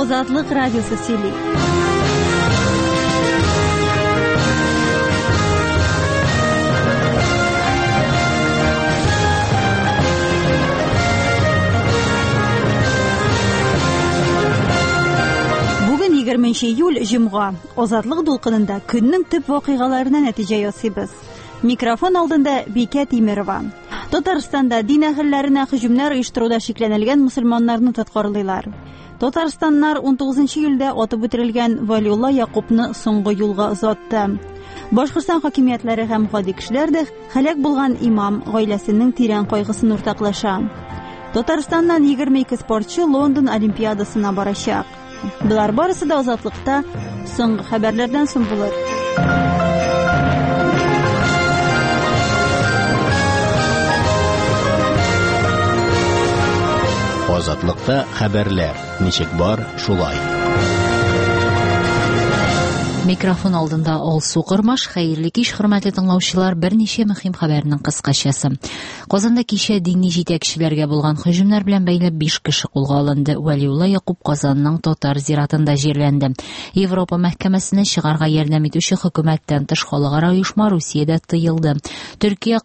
Азатлык радиосы сөйли. Бүген 20 июль җомга. Азатлык дулкынында көннең төп вакыйгаларына нәтиҗә ясыйбыз. Микрофон алдында Бикә Тимерова. Татарстанда дин әһелләренә һөҗүмнәр оештыруда шикләнелгән мөселманнарны тоткарлыйлар. Татарстаннар 19 июльдә атып үтерелгән Вәлиулла Якубны соңгы юлга озатты. Башкортстан хакимиятләре һәм гади кешеләр дә һәлак булган имам гаиләсенең тирән кайгысын уртаклаша. Татарстаннан 22 спортчы Лондон Олимпиадасына барачак. Булар барысы да азатлыкта соңгы хәбәрләрдән соң булыр. Азатлыкта хәбәрләр. Ничек бар, шулай. Микрофон алдында Алсу Кырмаш. Хәерле кич, хөрмәтле тыңлаучылар. Берничә мөһим хәбәрнең кыскачасы. Казанда кичә дини җитәкчеләргә булган һөҗүмнәр белән бәйле 5 кеше кулга алынды. Вәлиулла Якуб Казанның татар зиратында җирләнде. Европа мәхкәмәсенә чыгарга ярдәм итүче хөкүмәттән тыш халыкара оешма Русиядә тыелды. Төркия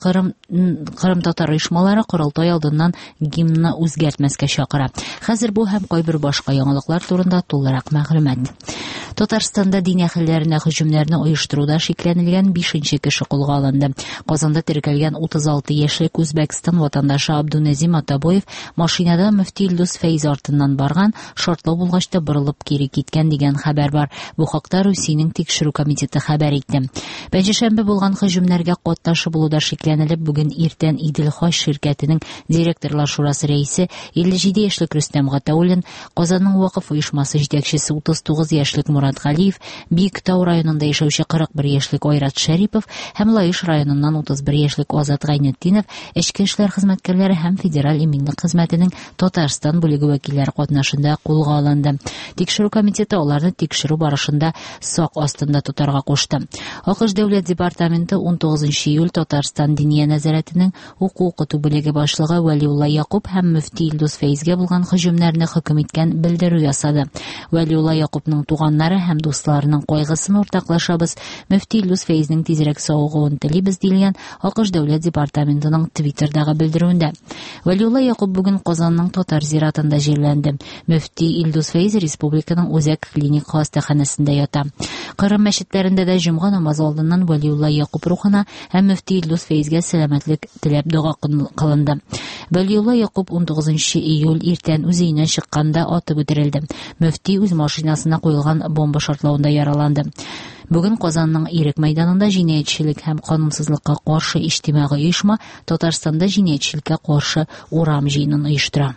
Кырым татар оешмалары корылтай алдыннан гимнны үзгәртмәскә чакыра. Хәзер бу һәм кайбер башка яңалыклар турында тулырак мәгълүмат. Татарстанда дин әһелләренә һөҗүмнәрне оештыруда шикләнелгән 5 кеше кулга алынды. Казанда теркәлгән 36 яшьлек Үзбәкстан ватандашы Абдуназим Атабоев машинада мөфти Илдус Фәйз артыннан барган, шартлы булгач та борылып кире киткән дигән хәбәр бар. Бу хакта Русиянең тикшерү комитеты хәбәр итте. Пәнҗешәмбе булган һөҗүмнәргә катнашы булуда шикләнелеп, бүген иртән Идел-Хаҗ ширкәтенең директорлар шурасы рәисе 57 яшьлек Рөстәм Гатауллин, Казанның вакыф оешмасы җитәкчесе 39 яшьлек Мурат Галиев, Биектау районында яшәүче 41 яшьлек Айрат Шәрипов һәм Лаиш районыннан 31 яшьлек Азат Гайнетдинов эчке эшләр хезмәткәрләре һәм федераль иминлек хезмәтенең Татарстан бүлеге вәкилләре катнашында кулга алынды. Тикшерү комитеты аларны тикшерү барышында сак астында тотарга кушты. АКШ дәүләт департаменты 19 июль Татарстан диния нәзарәтенең уку-укыту бүлеге башлыгы Вәлиулла Якуб һәм мөфти Илдус Фәйзгә булган һөҗүмнәрне хөкем иткән белдерү ясады. Вәлиулла Якубның туганнары һәм дусларының кайгысын уртаклашабыз, мөфти Илдус Фәйзнең тизрәк сауыгуын телибез дигән АКШ дәүләт департаментының Твиттердагы белдерүендә. Вәлиулла Якуб бүген Казанның татар зиратында җирләнде. Мөфти Илдус Фәйз республиканың Үзәк клиник хастаханәсендә ята. Кырым мәчетләрендә дә җомга намазы алдыннан Вәлиулла Якуб рухына һәм мөфти Илдус Фәйзгә сәламәтлек теләп дуга кылынды. Вәлиулла Якуб 19 июль иртән үз өенә чыкканда атып үтерелде. Мөфти үз машинасына куелган бомба шартлавында яраланды. Бүген Казанның Ирек мәйданында җинаятьчелек һәм канунсызлыкка каршы иҗтимагый оешма Татарстанда җинаятьчелеккә каршы урам җыенын оештыра.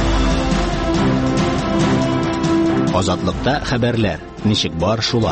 Азатлыкта хәбәрләр. Ничек бар, шулай.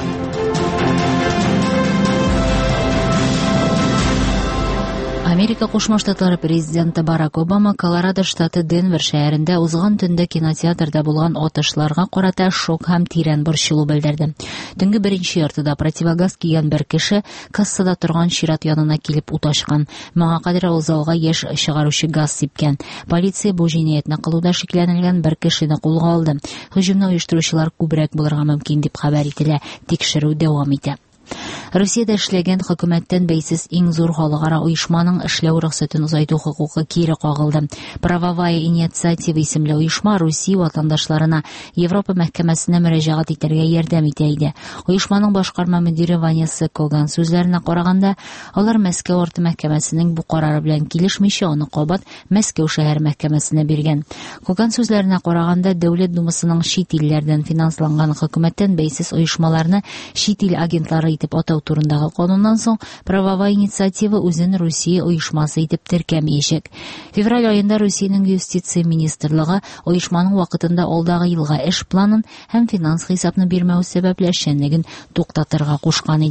Америка Кушма Штатлары президенты Барак Обама Колорадо штаты Денвер шәһәрендә узган төндә кинотеатрда булган атышларга карата шок һәм тирән борчылу белдерде. Төнге 1-нче яртыда противогаз кигән бер кеше кассада торган чират янына килеп ут ачкан. Моңа кадәр ул залга яшь чыгаручы газ сипкән. Полиция бу җинаятьне кылуда шикләнелгән бер кешене кулга алды. Һөҗүмне оештыручылар күбрәк булырга мөмкин дип хәбәр ителә. Тикшерү дәвам итә. Русиядә эшләгән хөкүмәттән бәйсез иң зур халыкара оешманың эшләү рөхсәтен узайту хокукы кире кагылды. Правовая инициатива исемле оешма Русия ватандашларына Европа мәхкәмәсенә мөрәҗәгать итәргә ярдәм итә иде. Оешманың башкарма мөдире Ванясы Коган сүзләренә караганда, алар Мәскәү арты мәхкәмәсенең бу карары белән килешмичә, аны кабат Мәскәү шәһәр мәхкәмәсенә биргән. Коган сүзләренә караганда, Дәүләт Думасының чит илләрдән финансланган хөкүмәттән бәйсез оешмаларны чит ил агентлары итеп атау турындагы кануннан соң правовая инициатива үзен Русия оешмасы итеп теркәмәячәк. Февраль аенда Русиянең юстиция министрлыгы оешманың вакытында алдагы елга эш планын һәм финанс хисапны бирмәү сәбәпле эшчәнлеген туктатырга кушкан иде.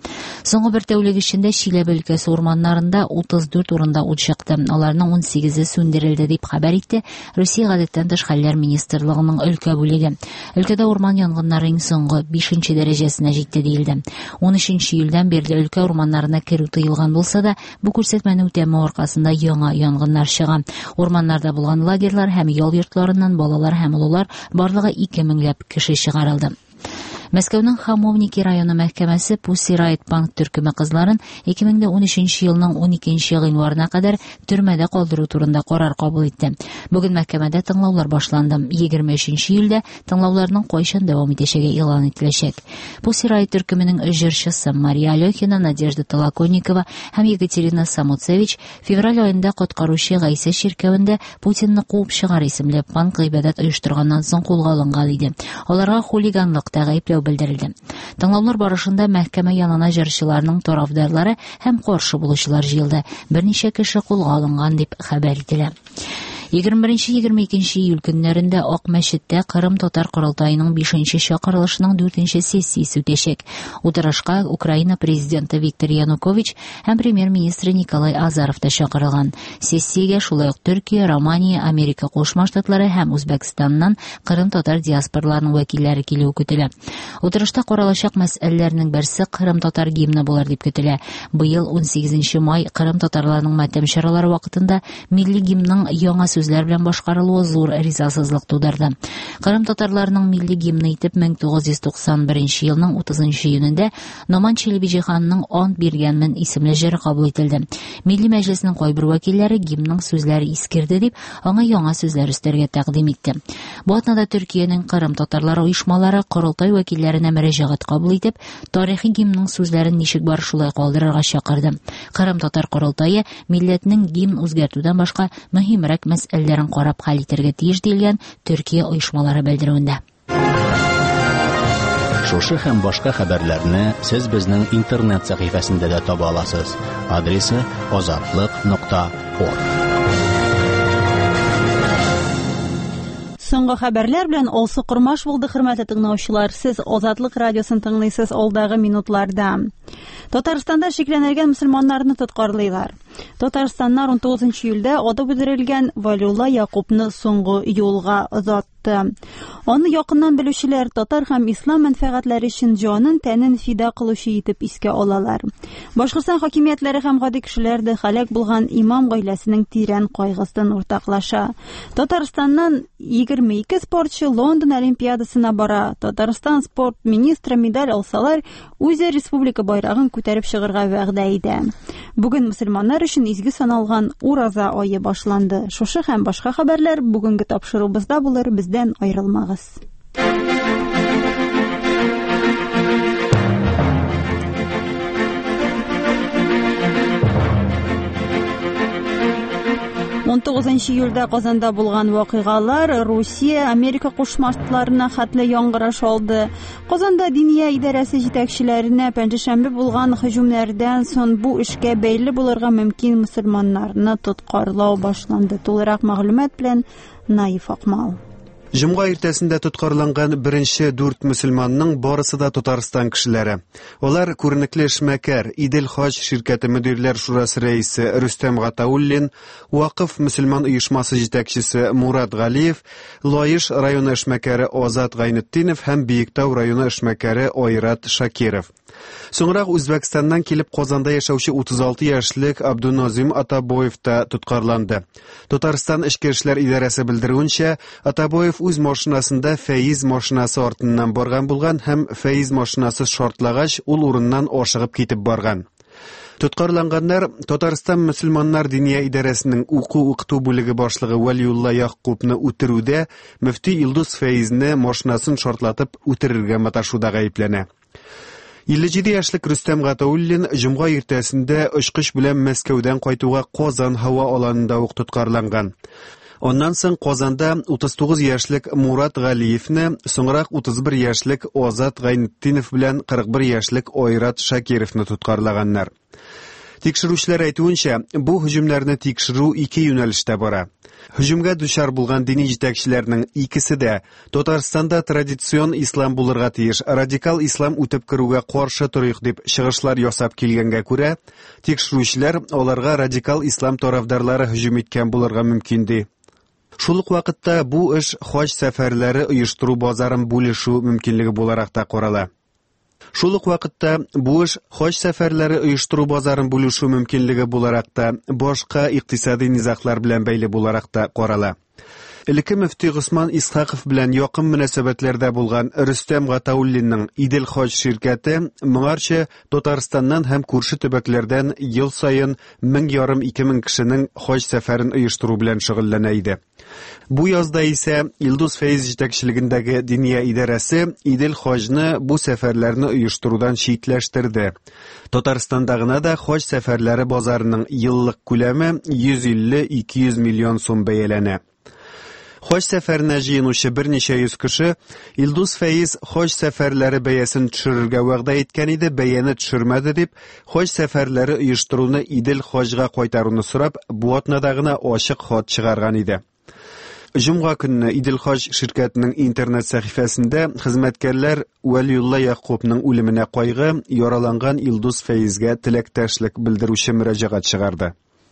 Соңгы бер тәүлек эчендә Чиләбе өлкәсе урманнарында 34 урында ут чыкты. Аларның 18-е сүндерелде дип хәбәр итте Русия гадәттән тыш хәлләр министрлыгының өлкә бүлеге. Өлкәдә урман янгыннары иң соңгы 5-нче дәрәҗәсенә җитте диелде. 13 июльдән бирле өлкә урманнарына керү тыелган булса да, бу күрсәтмәне үтәмәү аркасында яңа янгыннар чыга. Урманнарда булган лагерьлар һәм ял йортларыннан балалар һәм уллар барлыгы 2000 кеше чыгарылды. Мәскәүнең Хамовники районы мәхкәмәсе Pussy Riot Punk төркеме кызларын 2013 елның 12 гыйнварына кадәр төрмәдә калдыру турында карар кабул итте. Бүген мәхкәмәдә тыңлаулар башланды. 23 июльдә тыңлауларның кайчан дәвам итәчәге игълан ителәчәк. Pussy Riot төркеменең җырчысы Мария Алехина, Надежда Толоконникова һәм Екатерина Самуцевич февраль аенда коткаручы Гайса ширкәвендә Путинны куып чыгар исемле панк гыйбадәт оештырганнан соң кулга алынган иде. Аларга хулиганлыкта гаепләү белдерелде. Тыңлаулар барышында мәхкәмә янына җырчыларның тарафдарлары һәм каршы булучылар җыелды. Берничә кеше кулга алынган дип хәбәр ителә. 21-22 июль көннәрендә Ак мәчеттә Кырым татар корылтаеның 5-нче чакырылышының 4-нче сессиясе үтәчәк. Утырышка Украина президенты Виктор Янукович һәм премьер-министры Николай Азаров та чакырылган. Сессиягә шулай ук Төркия, Романия, Америка Кушма Штатлары һәм Үзбәкстаннан Кырым татар диаспораларының вәкилләре килү көтелә. Утырышта каралачак мәсьәләләрнең берсе Кырым татар гимны булыр дип көтелә. Быел 18 май Кырым татарларының матәм чаралары вакытында милли гимнның яңа сүзләр белән башкарылуы зур ризасызлык тудырды. Кырым татарларының милли гимны итеп 1991 елның 30 июнендә Номан Челебиҗи ханның ант биргәнмен исемле җыры кабул ителде. Милли мәҗлеснең кайбер вәкилләре гимнның сүзләре искерде дип, аңа яңа сүзләр өстәргә тәкъдим итте. Бу атнада Төркиянең Кырым татарлары оешмалары корылтай вәкилләренә мөрәҗәгать кабул итеп, тарихи гимнның сүзләрен ничек бар шулай калдырырга чакырды. Кырым татар корылтае милләтнең гимн үзгәртүдән башка мөһимрәк мәсьәләләрен карап хәл итәргә тиеш диелгән Төркия оешмалары белдерүендә. Шушы һәм башка хәбәрләрне сез безнең интернет сәхифәсендә дә таба аласыз. Адресы azatlык.org. Соңгы хәбәрләр белән Алсу Курмаш булды, хөрмәтле тыңлаучылар. Сез Азатлык радиосын тыңлыйсыз алдагы минутларда. Татарстанда шикләнелгән мөселманнарны тоткарлыйлар. Татарстаннар 19 июльдә аты белдерелгән Валиулла Якубны соңгы юлга озатты. Аны якыннан белүчеләр татар һәм ислам мәнфәгатьләре өчен җанын, тәнен фида кылучы итеп искә алалар. Башкортстан хакимиятләре һәм гади кешеләр дә һәлак булган имам гаиләсенең тирән кайгысын уртаклаша. Татарстаннан 22 спортчы Лондон Олимпиадасына бара. Татарстан спорт министры медаль алсалар, үзе республика байрагын күтәреп чыгарга вәгъдә итә. Бүген мөселманнар өчен изге саналган Ураза ае башланды. Шушы һәм башка хәбәрләр бүгенге тапшырубызда булыр. Бездән аерылмагыз. 19 июльдә Казанда булган вакыйгалар Русия, Америка Кушма Штатларына хәтле яңгыраш алды. Казанда Диния идарәсе җитәкчеләренә пәнҗешәмбе булган һөҗүмнәрдән соң бу эшкә бәйле булырга мөмкин мөселманнарны тоткарлау башланды. Тулырак мәгълүмат белән Наиф Акмал. Җомга иртәсендә тоткарланган беренче 4 мөселманның барысы да Татарстан кешеләре. Алар күренекле эшмәкәр, Идел Хаҗ ширкәте мөдирләр шурасы рәисе Рөстәм Гатауллин, Вакыф мөселман оешмасы җитәкчесе Мурат Галиев, Лаиш районы эшмәкәре Азат Гайнетдинов һәм Биектау районы эшмәкәре Айрат Шакиров. Соңрак Үзбәкстаннан килеп Казанда яшәүче 36 яшьлек Абдуназим Атабоев та тоткарланды. Татарстан эчке эшләр идарәсе белдерүенчә, Атабоев үз машинасында Фәиз машинасы артыннан барган булган һәм Фәиз машинасы шартлагач, ул урыннан ашыгып китеп барган. Тоткарланганнар Татарстан мөселманнар диния идарәсенең уку-укыту бүлеге башлыгы Валиулла Якубны үтерүдә мөфти Илдус Фәизне машинасын шартлатып үтерергә маташуда гаепләнә. 57 яшьлек Рөстәм Гатауллин җомга иртәсендә очкыч белән Мәскәүдән кайтуга Казан һава аланында ук тоткарланган. Оннан соң Казанда 39 яшьлек Мурат Галиевне, соңрак 31 яшьлек Азат Гайнетдинов белән 41 яшьлек Айрат Шакировны тоткарлаганнар. Тикшерүчеләр әйтүенчә, бу һөҗүмнәрне тикшерү ике юнәлештә бара. Һөҗүмгә дучар булган дини җитәкчеләрнең икесе дә Татарстанда традицион ислам булырга тиеш, радикаль ислам үтеп керүгә каршы торыйк дип чыгышлар ясап килгәнгә күрә, тикшерүчеләр аларга радикаль ислам тарафдарлары һөҗүм иткән булырга мөмкин ди. Шул ук вакытта бу эш хаҗ сәфәрләре оештыру базарын бүлешү мөмкинлеге буларак та карала. Шул ук вакытта бу эш хаҗ сәфәрләре оештыру базарын бүлешү мөмкинлеге буларак та башка икътисади низаклар белән бәйле буларак та карала. Элекке мөфти Госман Исхаков белән якын мөнәсәбәтләрдә булган Рөстәм Гатауллинның Идел Хаҗ ширкәте моңарча Татарстаннан һәм күрше төбәкләрдән ел саен 1,5-2,000 кешенең хаҗ сәфәрен оештыру белән шөгыльләнә иде. Бу язда исә Илдус Фәйз җитәкчелегендәге Диния идарәсе Идел Хаҗны бу сәфәрләрне оештырудан читләштерде. Татарстанда гына да хаҗ сәфәрләре базарының еллык күләме 150-200 миллион сум бәяләнә. Хаҗ сәфәренә җыенучы берничә йөз кеше Илдус Фәйз хаҗ сәфәрләре бәясен төшерергә вәгъдә иткән иде, бәяне төшермәде дип, хаҗ сәфәрләре оештыруны Идел Хаҗга кайтаруны сорап, бу атнада гына ачык хат чыгарган иде. Җомга көнне Идел Хаҗ ширкәтенең интернет сәхифәсендә хезмәткәрләр Вәлиулла Якубның үлеменә кайгы, яраланган Илдус Фәйзгә теләктәшлек белдерүче мөрәҗәгать чыгарды.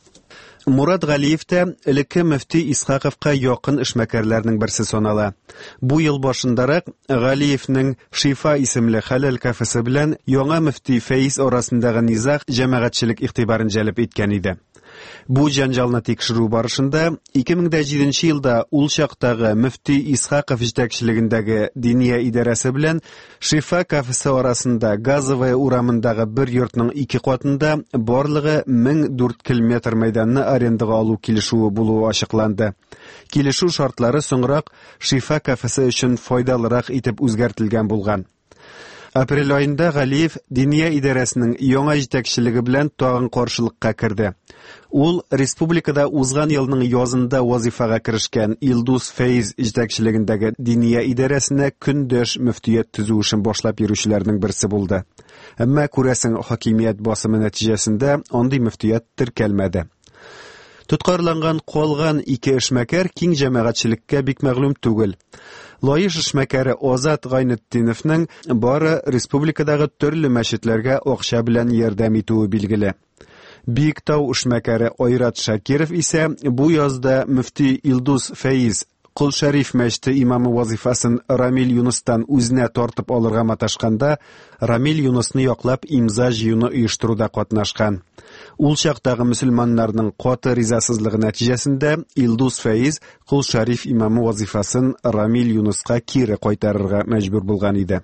Мурат Галиев тә элекке мөфти Исхаковка якын эшмәкәрләрнең берсе санала. Бу ел башындарак Галиевның Шифа исемле хәләл кафесы белән яңа мөфти Фәйз арасындагы низак җәмәгатьчелек игътибарын җәлеп иткән иде. Бу җанҗалны тикшерү барышында 2007 елда ул чактагы мөфти Исхаков җитәкчелегендәге Диния идарәсе белән Шифа кафесы арасында Газовая урамындагы бер йортның 2 катында барлыгы 1004 километр мәйданны арендага алу килешүе булуы ачыкланды. Килешү шартлары соңрак Шифа кафесы өчен файдалырак итеп үзгәртелгән булган. Апрель айында Галиев Диния идарәсенең яңа җитәкчелеге белән тагын каршылыкка керде. Ул республикада узган елның язында вазифага керешкән Илдус Фәйз җитәкчелегендәге Диния идарәсенә көндәш мөфтият төзү эшен башлап йөрүчеләрнең берсе булды. Әмма күрәсең хакимият басымы нәтиҗәсендә андый мөфтият теркәлмәде. Тоткарланган калган ике эшмәкәр киң җәмәгатьчелеккә бик мәгълүм түгел. Лаеш эшмәкәре Азат Гайнетдиновның бары республикадагы төрле мәчетләргә акча белән ярдәм итүе билгеле. Биектау эшмәкәре Айрат Шакиров исә бу язда мөфти Илдус Фәйз Кол Шәриф мәчете имамы вазифасын Рамил Юнустан үзенә тартып алырга маташканда, Рамил Юнусны яклап имза җыюны оештыруда катнашкан. Ул чактагы мөселманнарның каты ризасызлыгы нәтиҗәсендә Илдус Фәйз Кол Шәриф имамы вазифасын Рамил Юнуска кире кайтарырга мәҗбүр булган иде.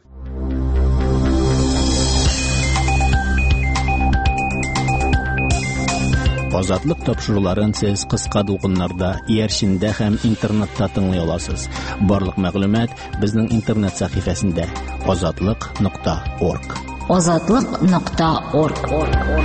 Азатлык тапшыруларын сез кыска дулкыннарда, иярчиндә һәм интернетта тыңлый аласыз. Барлык мәгълүмат безнең интернет сәхифәсендә azatlyk.org. azatlyk.org.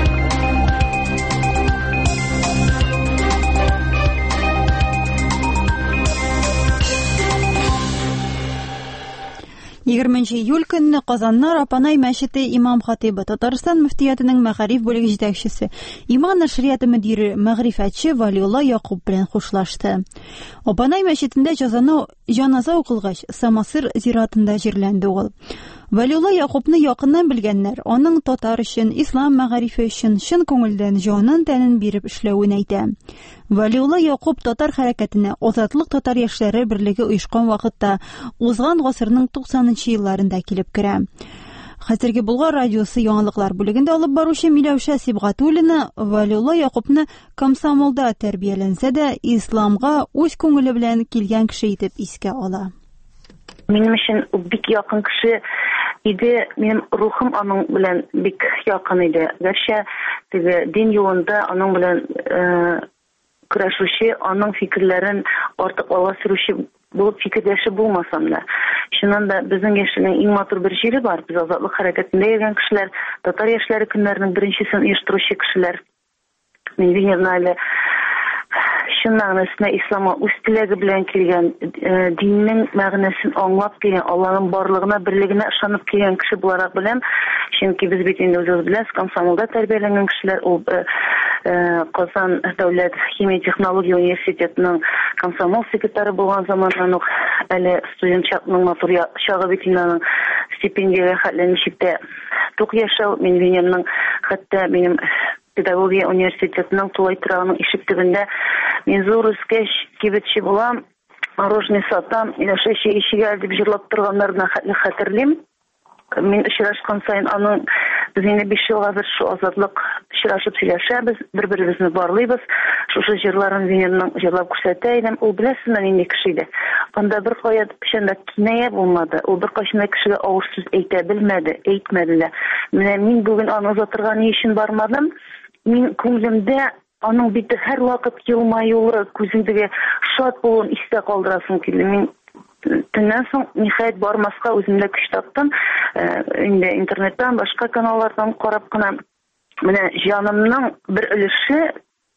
20 июль көнне Казанны Рапанай мәчете имам-хатибы, Татарстан мөфтиятының мәгариф бүлеге җитәкчесе, иман нәшрияты мөдире, мәгърифәтче Валиулла Якуб белән хушлашты. Рапанай мәчетендә җаназа укылгач, Самасыр зиратында җирләнде ул. Валиулла Якубны якыннан белгәннәр, аның татар өчен, ислам мәгарифе өчен чын күңелдән җанын тәнен биреп эшләвен әйтә. Валиулла Якуб татар хәрәкәтенә Азатлык татар яшьләре берлеге оешкан вакытта узган гасырның 90-нчы елларында килеп керә. Хәзерге Болгар радиосы яңалыклар бүлегендә алып баручы Миләүшә Сибгатуллина Валиулла Якубны комсомолда тәрбияләнсә дә, исламга үз күңеле белән килгән кеше итеп искә ала. Минем өчен бик якын кеше иде, минем рухым аның белән бик якын иде. Гәрчә теге дин юлында аның белән көрәшүче, аның фикерләрен артык ала сөрүче булып фикердәше булмасам да. Шуннан да безнең яшьнең иң матур бер җире бар. Без азатлык хәрәкәтендә йөргән кешеләр, татар яшьләре көннәренең беренчесен оештыручы кешеләр. Мин чын мәгънәсендә исламга үз теләге белән килгән, диннең мәгънәсен аңлап килгән, Аллаһның барлыгына, берлегенә ышанып килгән кеше буларак беләм. Чөнки без бит инде үзебез беләбез, комсомолда тәрбияләнгән кешеләр, ул Казан дәүләт химия технология университетының комсомол секретары булган заманнан ук әле студент чакның матур чагы бит инде стипендиягә хәтләнешектә тук яшәү, мин Венерның хәтта минем педагогия университетының тулай торагының ишек төбендә мин зур үскәч кибетче булам, мороженое сатам, яшәүче ишегә дип җырлап торганнарны хәтерлим. Мин очрашкан сайын аның без инде 5 елга бер шу азатлык очрашып сөйләшәбез, бер-беребезне барлыйбыз. Шушы җырларын Венерның җырлап күрсәтә идем. Ул беләсезме нинди кеше иде. Анда бер кая пешәндә киная булмады. Ул бер кашында кешегә авыр сүз әйтә белмәде, әйтмәде дә. Менә мин бүген аны озатырга ни өчен бармадым? Мин күңелемдә аның бит һәр вакыт елмаюы, күзендәге шат булуын истә калдырасым килде. Мин төннән соң ниһаять бармаска үземдә көч таптым. Инде интернеттан, башка каналлардан карап кына менә җанымның бер өлеше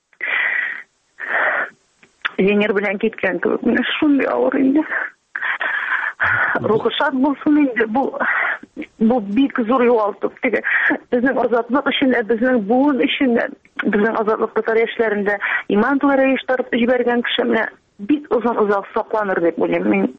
Венер белән киткән кебек. Менә шундый авыр инде. Рухы шат булсын инде. Бу бик зур югалту. Безнең азатлык өчен, безнең буын өчен, безнең азатлык татар яшьләрендә иман тугры ишетеп җибәргән кеше менә бик озак сакланыр дип уйлыйм мин.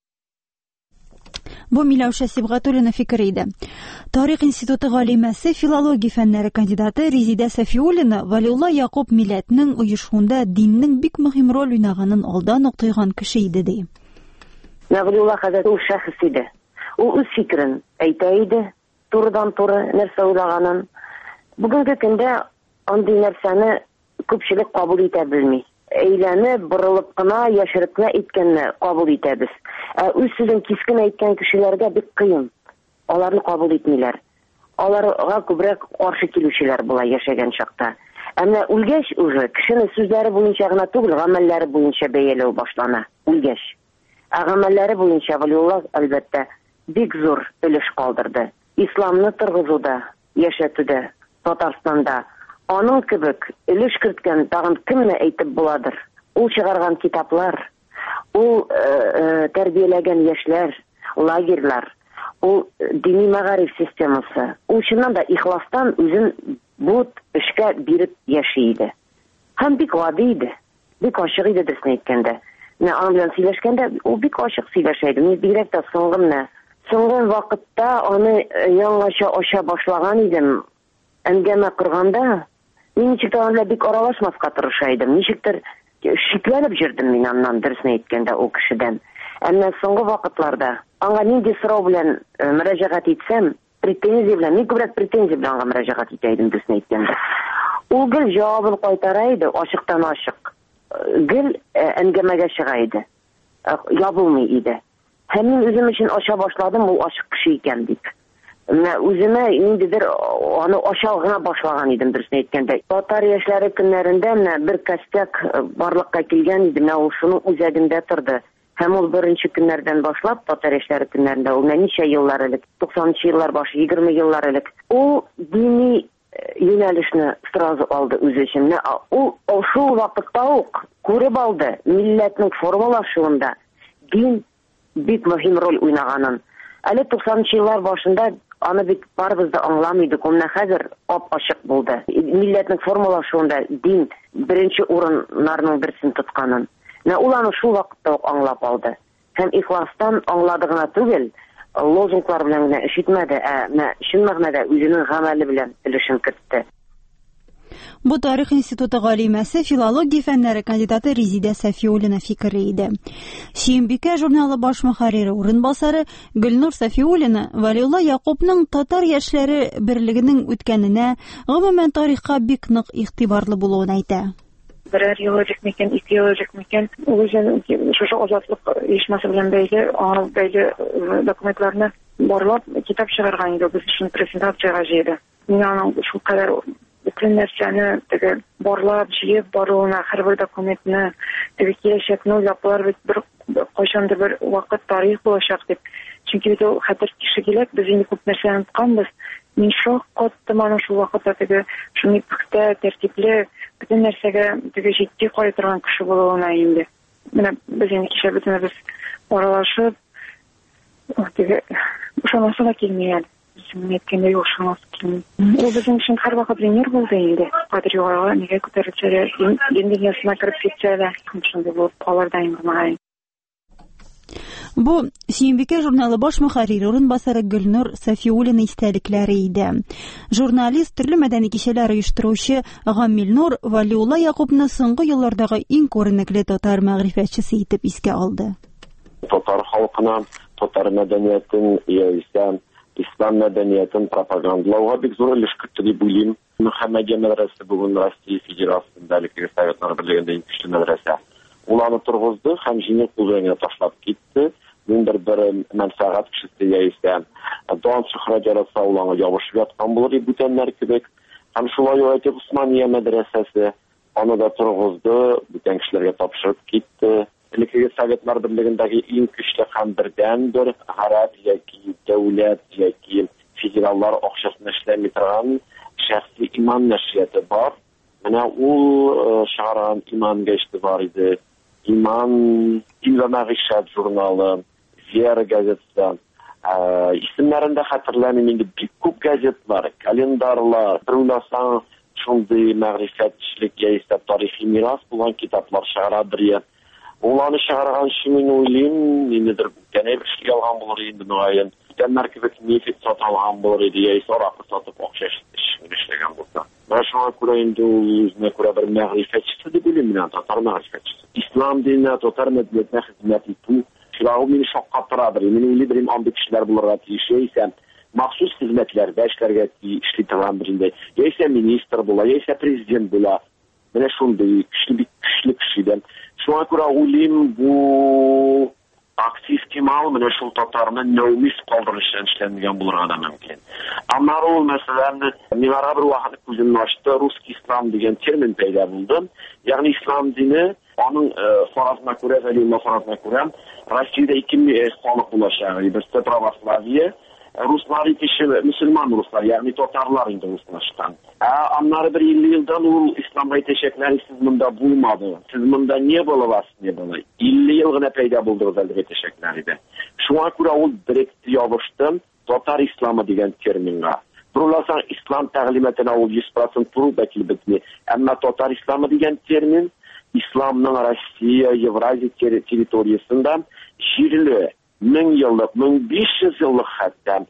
Бу Миләүшә Сибгатуллина фикере иде. Тарих институты галимәсе, филология фәннәре кандидаты Резидә Сафиуллина Валиулла Яқуб милләтнең оешуында диннең бик мөһим роль уйнаганын алдан ук тойган кеше иде ди. Валиулла хәзрәт ул шәхес иде. Ул үз фикерен әйтә иде, турыдан-туры нәрсә уйлаганын. Бүгенге көндә андый нәрсәне күпчелек кабул итә белми. Әйләнеп, борылып кына, яшереп кына әйткәнне кабул итәбез. Үз сүзен кискен әйткән кешеләргә бик кыен. Аларны кабул итмиләр. Аларга күбрәк каршы килүчеләр була яшәгән чакта. Әмма үлгәч уже кешене сүзләре буенча гына түгел, гамәлләре буенча бәяләү башлана. Үлгәч. Гамәлләре буенча Валиулла әлбәттә бик зур өлеш калдырды. Исламны торгызуда, яшәтүдә, Татарстанда аның кебек өлеш керткән тагын кемне әйтеп буладыр? Ул чыгарган китаплар, ул тәрбияләгән яшьләр, лагерьлар, ул дини мәгариф системасы. Ул чыннан да ихластан үзен бу эшкә биреп яши иде. Һәм бик гади иде. Бик ачык иде дөресен әйткәндә. Менә аның белән сөйләшкәндә ул бик ачык сөйләшә иде. Мин бигрәк тә соңгы вакытта аны яңача ача башлаган идем. Әңгәмә корганда мин ничектер бик аралашмаска тырыша идем. Ничектер шикләнеп җирдем мин аннан дөресен әйткәндә ул кешедән. Әмма соңгы вакытларда аңа нинди сорау белән мөрәҗәгать итсәм, претензия белән, мин күбрәк претензия белән аңа мөрәҗәгать итә идем дөресен әйткәндә. Ул гел җавабын кайтара иде, ачыктан ачык. Гел әңгәмәгә чыга иде. Ябылмый иде. Һәм мин үзем өчен ача башладым, ул ачык кеше икән дип. Үземә ниндидер аны ача гына башлаган идем дөресен әйткәндә. Татар яшьләре көннәрендә бер кастяк барлыкка килгән иде, менә ул шуның үзәгендә торды. Һәм ул беренче көннәрдән башлап, татар яшьләре көннәрендә, ул ничә еллар элек, 90-нчы еллар башы, 20 еллар элек, ул дини юнәлешне сразу алды үз өчен. Ул шул вакытта ук күреп алды, милләтнең формалашуында дин бик мөһим роль уйнаганын. Әле 90-нчы еллар башында аны бик барыбыз да аңламыйдык. Ул хәзер ап-ачык булды. Милләтнең формалашуында дин беренче урыннарның берсен тотканын. Ул аны шул вакытта ук аңлап алды. Һәм ихластан аңлады гына түгел, лозунглар белән генә ишетмәде, чын мәгънәдә үзенең гамәле белән өлешен кертте. Бу тарих институты галимәсе, филология фәннәре кандидаты Резидә Сафиуллина фикере иде. Сөембикә журналы баш мөхәррире урынбасары Гөлнур Сафиуллина Валиулла Яқубның татар яшьләре берлегенең үткәненә, гомумән тарихка бик нык игътибарлы булуын әйтә. Берәр ел элек микән, 2 ел элек микән, ул үзен шушы азатлык оешмасы белән бәйле документларны барлап китап чыгарган иде, без өчен презентациягә җыйды. Мин аның шул кадәр bütün нәрсәне барлап, җыеп баруына, һәрбер документны, киләчәкне уйлаплар, бер кайчандыр бер вакыт тарих булачак дип. Чөнки ул хәтер кеше киләк, без инде күп нәрсәне тотканбыз. Мин шок каттым аны шул вакытта шуны пөхтә тәртипле бөтен нәрсәгә җитди карый торган кеше булуына инде. Менә без инде кичә бөтенебез аралашып ушанасы да килмәгән. Безнең әйткәндә ушанасы килми. Ул безнең өчен һәрвакыт тренер булды инде. Кадер югарыга нигә күтәрелсә, дин дөньясына кереп китсә дә, шундый булып калыр да инде. Бу Сөембикә журналы баш мөхәррире урынбасары Гөлнур Сафиуллина истәлекләре иде. Журналист, төрле мәдәни кичәләр оештыручы Гамилнур Валиулла Якубны соңгы еллардагы иң күренекле татар мәгърифәтчесе итеп искә алды. Татар халкына, татар мәдәниятен яисә ислам мәдәниятен пропагандалауга бик зур өлеш кертте дип уйлыйм. Мөхәммәдия мәдрәсәсе бүген Россия Федерациясендә Советлар Берлегендә иң көчле мәдрәсә. Ул аны торгызды һәм җиңел куллануга ташлап китте. Бер мәнфәгать кешесе яисә дан шөһрәт яраса ул аңа ябышып яткан булыр дип бүтәннәр кебек. Һәм шулай ук Усмания мәдрәсәсе аны да торгызды, бүтән кешеләргә тапшырып китте. Элекке Советлар Берлегендәге иң көчле һәм бердәнбер гарәп яки дәүләт яки федераллар акчасын эшләми торган шәхси иман нәшрияты бар. Менә ул шаран иман гәште бар иде. Иман, Илва Мәгишәт журналы, Вера газетасы. Исемнәрендә хәтерләмим инде бик күп газетлар, календарлар, уйласаң шундый мәгърифәтчелек яисә тарихи мирас булган китаплар чыгара бер. Ул аны чыгарган өчен мин уйлыйм, инде бүтәнәй бер эшкә алган булыр инде мөгаен. Бүтәннәр кебек нефт сата алган булыр иде, яисә аракы сатып акча эшләгән булса. Менә шуңа күрә инде ул үзенә күрә бер мәгърифәтчесе дип уйлыйм мин, татар мәгърифәтчесе. Ислам диненә, татар мәдәниятенә хезмәт итү, шулай мине шакка торадыр. Мин уйлыйм, андый кешеләр булырга тиеш, яисә махсус хезмәтләрдә эшләргә эшли торган бер инде, яисә министр була, яисә президент була. Менә шундый көчле кеше. Шуңа күрә уйлыйм, бу актив кемал менә шул татарны нәүмис калдырышын эшләнгән булырга да мөмкин. Аннары ул мәсәлән, миңа бер вакыт күземне ачты, русский ислам дигән термин пәйда булды. Ягъни ислам дине, аның фаразына күрә, Валиулла фаразына күрә, Россиядә 2 халык булачак. Берсе православие, руслар итеше мөселман руслар, ягъни татарлар инде руслашкан. Аннары бер 50 елдан ул исламга әйтәчәкләр, сез монда булмады. Сез монда не буласыз, не булай. 50 ел гына пәйда булдыгыз дип әйтәчәкләр иде. Шуңа күрә ул директ ябышты татар исламы дигән терминга. Буруласаң ислам тәгълиматына ул 100% туры да килеп бетми. Әмма татар исламы дигән термин исламның Россия, Евразия территориясында җирле 1000 еллык, 1500 еллык хәтта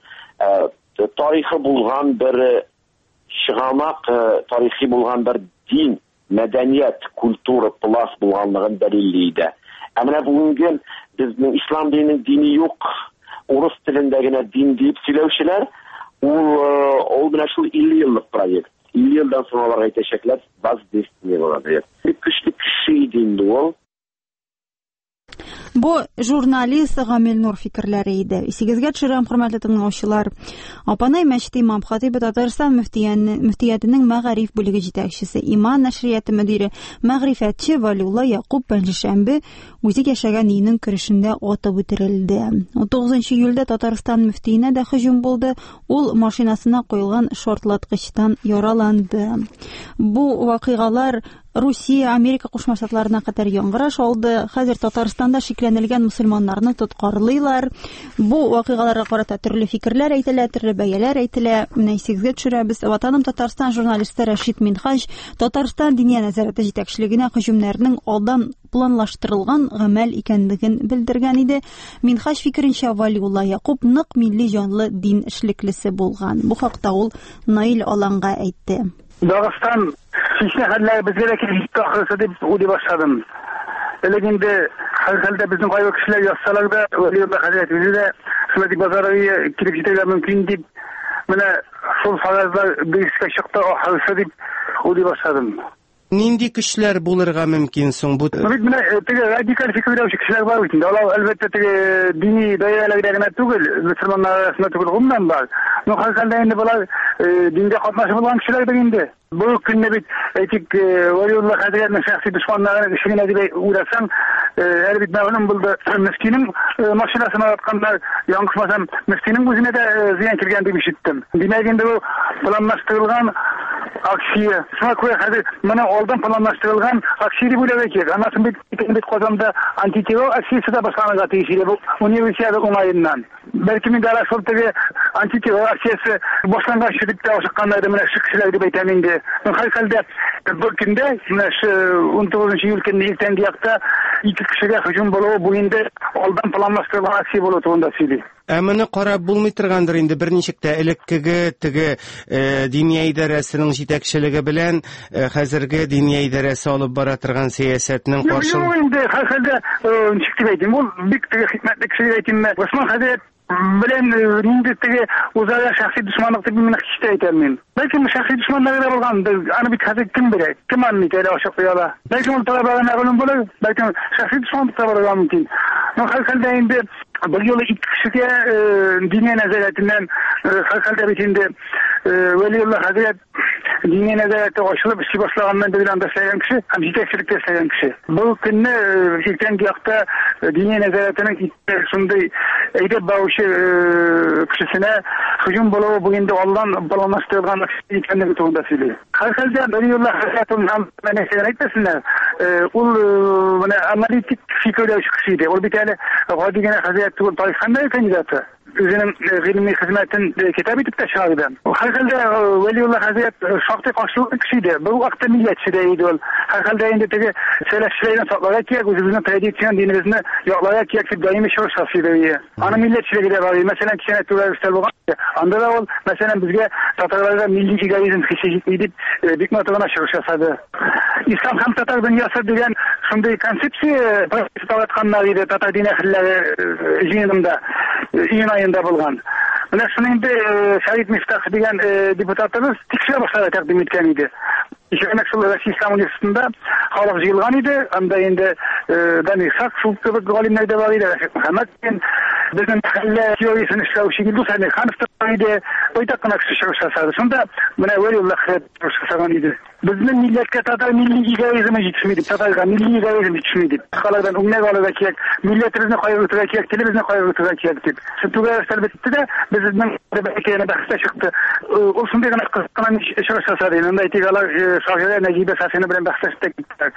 тарихи булган бер чыганак, тарихи булган бер дин, мәдәният, культура пласт булганлыгын дәлилли иде. Ә менә бүгенге безнең ислам диненең дине юк, урыс телендә генә дин дип сөйләүчеләр, ул менә шул 50 еллык проект. 50 елдан соң аларга әйтәчәкләр, воздействие булады. Көчле кеше иде инде ул. Бу журналист Гамилнур фикерләре иде. Сигезгә төшерәм, хөрмәтле тыңлаучылар. Апанай мәчете имам хатибы Татарстан мөфтиятының мәгариф бүлеге җитәкчесе, иман нәшрияты мөдире, мәгърифәтче Валиулла Якуб пәнҗешәмбе үзе яшәгән өйнең керешендә атып үтерелде. 19 июльдә Татарстан мөфтиенә дә һөҗүм булды. Ул машинасына куелган шартлаткычтан яраланды. Бу вакыйгалар Русия, Америка Кушма Штатларына кадәр яңгыраш алды. Хәзер Татарстанда шикләнелгән мөселманнарны тоткарлыйлар. Бу вакыйгаларга карата төрле фикерләр әйтелә, төрле бәяләр әйтелә. Менә сигезгә төшерәбез. Ватаным Татарстан журналисты Рәшит Минхаҗ Татарстан Диния нәзарәте җитәкчелегенә һөҗүмнәрнең алдан планлаштырылган гамәл икәнлеген белдергән иде. Минхаҗ фикеренчә, Валиулла Якуб нык милли җанлы дин эшлеклесе булган. Бу хакта ул Наил Аланга әйтте. Дагыстан хәлләр безгә дә килеп ахырсы дип уйлый башладым. Ләкинде хәлдә безнең кайбер кешеләр ясалар да, Валиулла хәзрәт дә шулай базарга килеп җитәргә мөмкин дип, менә шул фаразлар бизгә чыкты ахырсы дип уйлый башладым. Нинди кешеләр булырга мөмкин соң бу? Менә теге радикаль фикерләүче кешеләр бар бит инде. Алар әлбәттә теге дини даирәләргә генә түгел, мөселманнар арасында түгел, гомумән бар. Ну хәлдә инде булар диндә катнашып булган кешеләр дә инде. Бу көнне бит әйтик Валиулла хәзрәтнең шәхси дошманнары кешегенә дип уйласаң, Elbet məğlum buldu. Miskinin maşinasına atkanda yanlışmasam miskinin özüne de ziyan kirgendiğini işittim. Demeginde bu planlaştırılgan aksiye. Şuna koy hadi bana oldan planlaştırılgan aksiyi bu levekir. Anasın bir kozamda antiterör aksiyesi de başkanlığa teşhiri bu üniversitede onayından. Belki min dara şoltagi antiterör aksiyesi başkanlığa şirkte oşakanlarda mına şıkçıları beyteminde. Halkalda bu günde 19. ülkenin ilkten diyakta iki kişiye hücum buluğu bu indi oldan planlaştırılan aksiye buluğu tuğunda sili. Әміні қарап болмай тұрғандар енді бірнешікті элеккігі тігі Диния идарәсінің жетекшілігі білән қазіргі Диния идарәсі алып бара тұрған саясатының қаршылығы. Yok şimdi halkalda çıktı beytim. O bir tüge hikmetli kişiye beytim. Osman Hazret bilen nindetigi uzaya şahsi düşmanlıkta bir minnak kişide etermiyim. Belki şahsi düşmanları da bulgandı. Anı bir kazı kim bire? Kim anlayıp öyle aşık duyala? Belki onu talabağın ağılın bulur. Belki şahsi düşmanlıkta bulur mümkün. Halkalda indi bir yolu iki kişiye Diniye nezaretinden halkalda bitinde Veliyullah Hazret Diniye nezareti koşulup işi başlığından bir anda sayılan kişi hem yetekçilikte sayılan kişi. Bu günde ilkten diyakta Diniye nezaretinin sunduğu Eydep Bağışı kişisine hücum buluğu bugün de Allah'ın balanlaştırılgan ilkenleri tuğunda söylüyor. Halkalda Veliyullah Hazret'in hem sayılan etmesinler. O analitik fikirler şu kişiydi. O bir tane Gadigene Hazret'in Tayyiphan'da kandidatı. Özünün ilmi hizmetin kitabı edip de şahide. Halkalda Veliyullah Hazret şahtı karşılıklı kişiydi. Bu vakti milliyetçideydi ol. Halkalda indi teki selefçilerin saklarak ki özümüzün tradisyon dinimizini yoklarak ki daimi şuur şahsiydi. Ana milliyetçiliği de var. Mesela kişine türler üstel bulgan. Anda da ol. Mesela bizge Tatarlarda milli egoizm hissi edip dikmatına şuur şahsadı. İslam hem Tatar dünyası diyen şimdi konsepsiye Tavatkanlarıydı. Tatar dini ahilleri jinimde. İyin ayında bulgan. Buna şunun Şahit Miftah degan deputatımız tikişe başlara takdim etken idi. İşlemek şuları İslam Üniversitesi'nde halk jıyılgan idi. Anda endi Dani Sakşuk gibi galimler de var idi. Raşit Muhammed bizim mahalle teorisini işlev şekilde Sani Hanıf'ta idi. Oytakına kışı şaşasadı. Şunda buna Veliyullah şaşagan idi. Bizim milletke Tatar milli egoizmi yetişmeydi. Tatarga milli egoizmi yetişmeydi. Kalardan umne kalıda kiyek, milletimizni koyurtuga kiyek, dilimizni koyurtuga kiyek deyip. Sütüge selbetti de bizden bekeyene bahsede çıktı. O şunday gana kısıkınan şaşasadı. Yanında itikalar şahire Negibe Sasini bilen bahsede çıktı.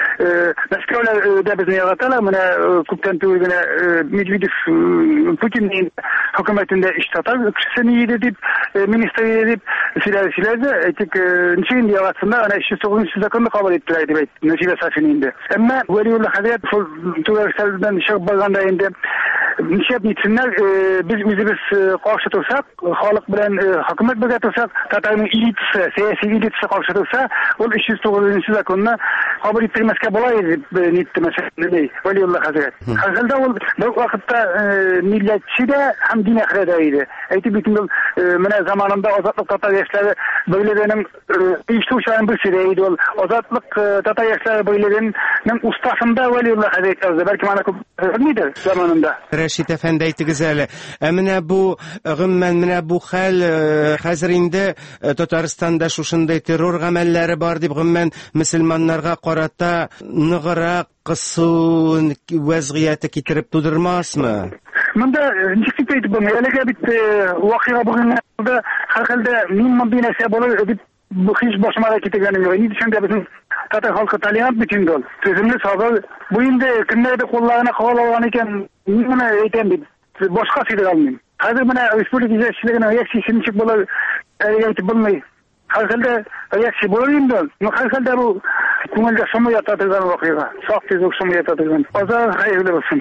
Meskeola da bizni yağatalar. Mına kuptan tüyügüne Medvedev Putin'in hükümetinde iş Tatar kişisini yedip, ministeri yedip, silahı etik nişeğin diyavatsında ana işi soğun zakonunu kabul ettiler deyip Necibe Sasini indi. Ama Veliyullah Hazret Tüversel'den şak bağında indi. Nişep nitsinler biz karşı dursak, halk bilen hükümet birge dursak, Tatar'ın elitisi, siyasi elitisi karşı dursa, o işi soğun zakonunu kabul ettirmezke bulaydı nitti mesela Veliyullah Hazret. Hazret'de o bu vakitte milletçi de hem din ahredeydi. Eyti bütün mene zamanında azatlık Tatar yaşları böyle benim işte uçağın bir süreydi ol. Azatlık Tatar yaşları böylelerinin ustasında Veliyullah Hazret yazdı. Belki bana miydi zamanında? Reşit Efendi aytınız hele. Mine bu gümmen mine bu hal hazır indi Tataristan'da şuşunday terör gamelleri var deyip gümmen Müslümanlarga qarata nıgırak qısın vaziyeti getirip tudurmaz mı? Mında nişik deyip bunu. Elege bit vakıya bugün da halkalda min bir nesep olur edip bu hiç başıma da kitlegenim yok. Ne düşünce bizim Tatar halkı taliyat bütün dol. Sözümlü sabır. Bu indi kimlerde kollarına havalı iken buna eğitim deyip başka şeyler almayayım. Hazır buna Respublik İzleşçilerine ayaksisini çık bulur eğitim bulmayı. Halkalda ayaksi bulayım dol. Halkalda bu kumulda sumu yatatırgan vakıya. Sahte sumu yatatırgan. O zaman hayırlı olsun.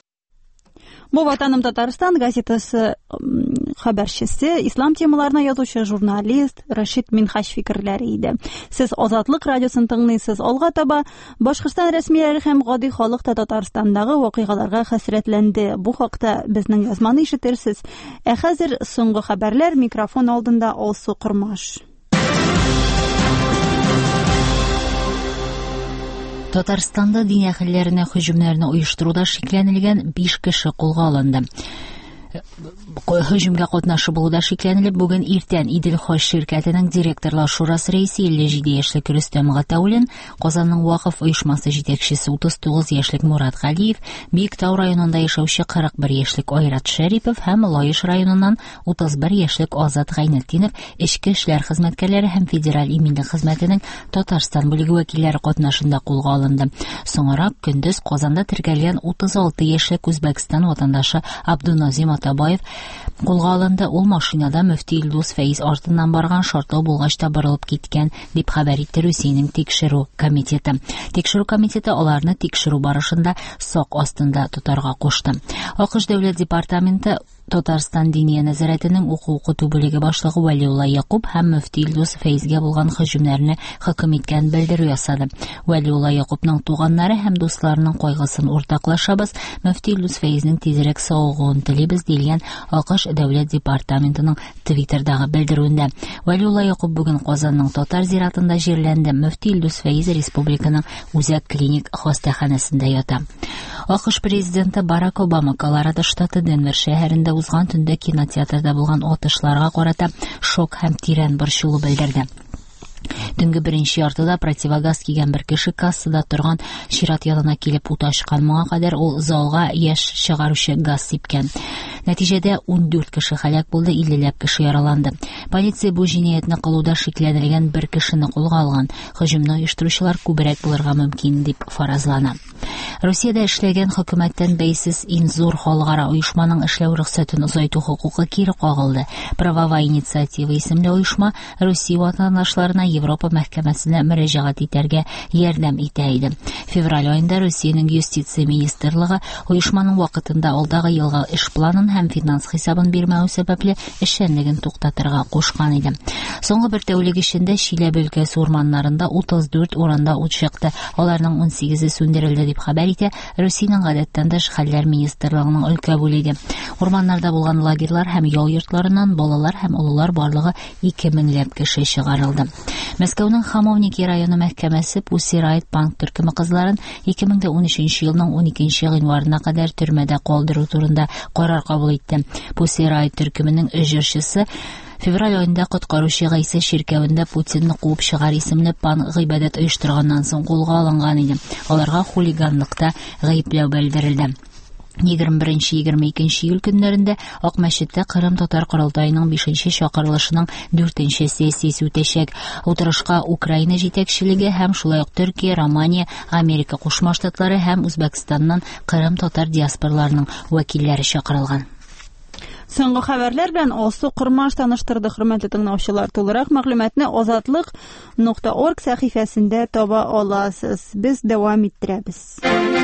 Bu Vatanım Tataristan gazetasi xabarchisi, islom temalarına yazuvchi jurnalist Rashid Minhaj fikrlari edi. Siz Ozodlik radiosini tinglaysiz. Olg'a taба Boshqirdiston rasmiylari ham g'odiy xalq Tataristondagi voqealarga hasratlendi. Bu haqda bizning yozmani eshitirsiz. Hozir so'nggi xabarlar mikrofon oldinda Olsu Qurmosh. Татарстанда дин әһелләренә һөҗүмнәрне оештыруда шикләнелгән 5 кеше кулга алынды. һөҗүмгә катнашып булуда шикләнелеп, бүген иртән Идел Хаш ширкәтенең директорлар шурасы рәисе 57 яшьлек Рөстәм Гатауллин, Казанның Вакыф оешмасы җитәкчесе 39 яшьлек Мурат Галиев, Биектау районында яшәүче 41 яшьлек Айрат Шәрипов һәм Лаеш районыннан 31 яшьлек Азат Гайнетдинов эчке эшләр хезмәткәрләре һәм федераль иминлек хезмәтенең Татарстан бүлеге вәкилләре катнашында кулга алынды. Соңрак көндез Казанда теркәлгән 36 яшьлек Үзбәкстан ватандашы Абдуназим Атабаев кулга алынды. Ул машинада мөфти Илдус Фәиз артыннан барган, шартлау булгач та борылып киткән, дип хәбәр итте Русиянең тикшерү комитеты. Тикшерү комитеты аларны тикшерү барышында сак астында тотарга кушты. АКШ дәүләт департаменты Татарстан Диния нәзарәтенең уку-укыту бүлеге башлыгы Вәлиулла Якуб һәм мөфти Илдус Фәйзгә булган һөҗүмнәрне хөкем иткән белдерү ясады. Вәлиулла Якубның туганнары һәм дусларының кайгысын уртаклашабыз, мөфти Илдус Фәйзнең тизрәк сауыгуын телибез, дигән АКШ дәүләт департаментының Твиттердагы белдерүендә. Вәлиулла Якуб бүген Казанның Татар зиратында җирләнде. Мөфти Илдус Фәйз республиканың Үзәк клиник хастаханәсендә ята. АКШ президенты Барак Обама Колорадо штаты Денвер шәһәрендә узган төндә кинотеатрда булган атышларга карата шок һәм тирән борчылу белдерде. Төнге беренче яртыда противогаз кигән бер кеше кассада торган чират янына килеп ут ачкан. Моңа кадәр ул залга яшь чыгаручы газ сипкән. Нәтиҗәдә 14 кеше һәлак булды, 50ләп кеше яраланды. Полиция бу җинаятьне кылуда шикләнелгән бер кешене кулга алган. Һөҗүмне оештыручылар күбрәк булырга мөмкин дип фаразлана. Россиядә эшләгән хөкүмәттән бәйсез иң зур халыкара оешманың эшләү рөхсәтен озайту хукукы кире кагылды. Правовая инициатива исемле оешма Россия ватандашларына Европа мәхкәмәсенә мөрәҗәгать итәргә ярдәм итә иде. Февраль аенда Россиянең юстиция министрлыгы оешманың вакытында алдагы елга эш планын һәм финанс хисабын бирмәү сәбәпле эшчәнлеген туктатырга кушкан иде. Соңгы бер тәүлек эчендә Чиләбе өлкәсе урманнарында 34 урында ут чыкты. Аларның 18-е сүндерелде дип хәбәр итә Россиянең гадәттән тыш хәлләр министрлыгының өлкә бүлеге. Урманнарда булган лагерьлар һәм ял йортларыннан балалар һәм олылар барлыгы 2000ләп кеше чыгарылды. Мәскәүнең Хамовники районы мәхкәмәсе Пусирайт банк төркеме кызларын 2013 елның 12 гыйнварына кадәр төрмәдә калдыру турында карар кабул итте. Пусирайт төркеменең җырчысы февраль аенда коткаручы Гайса ширкәвендә Путинны куып чыгар исемле пан гыйбадәт оештырганнан соң кулга алынган иде. Аларга хулиганлыкта гаепләү белдерелде. 21-22 июль көннәрендә Ак мәчеттә Кырым татар корылтаеның 5-нче чакырылышының 4-нче сессиясе үтәчәк. Утырышка Украина җитәкчелеге һәм шулай ук Төркия, Романия, Америка Кушма Штатлары һәм Үзбәкстаннан Кырым татар диаспораларының вәкилләре чакырылган. Соңгы хәбәрләр белән Алсу Кырмаш таныштырды, хөрмәтле тыңлаучылар. Тулырак мәгълүматны azatlıq.org сәхифәсендә таба аласыз. Без дәвам иттерәбез.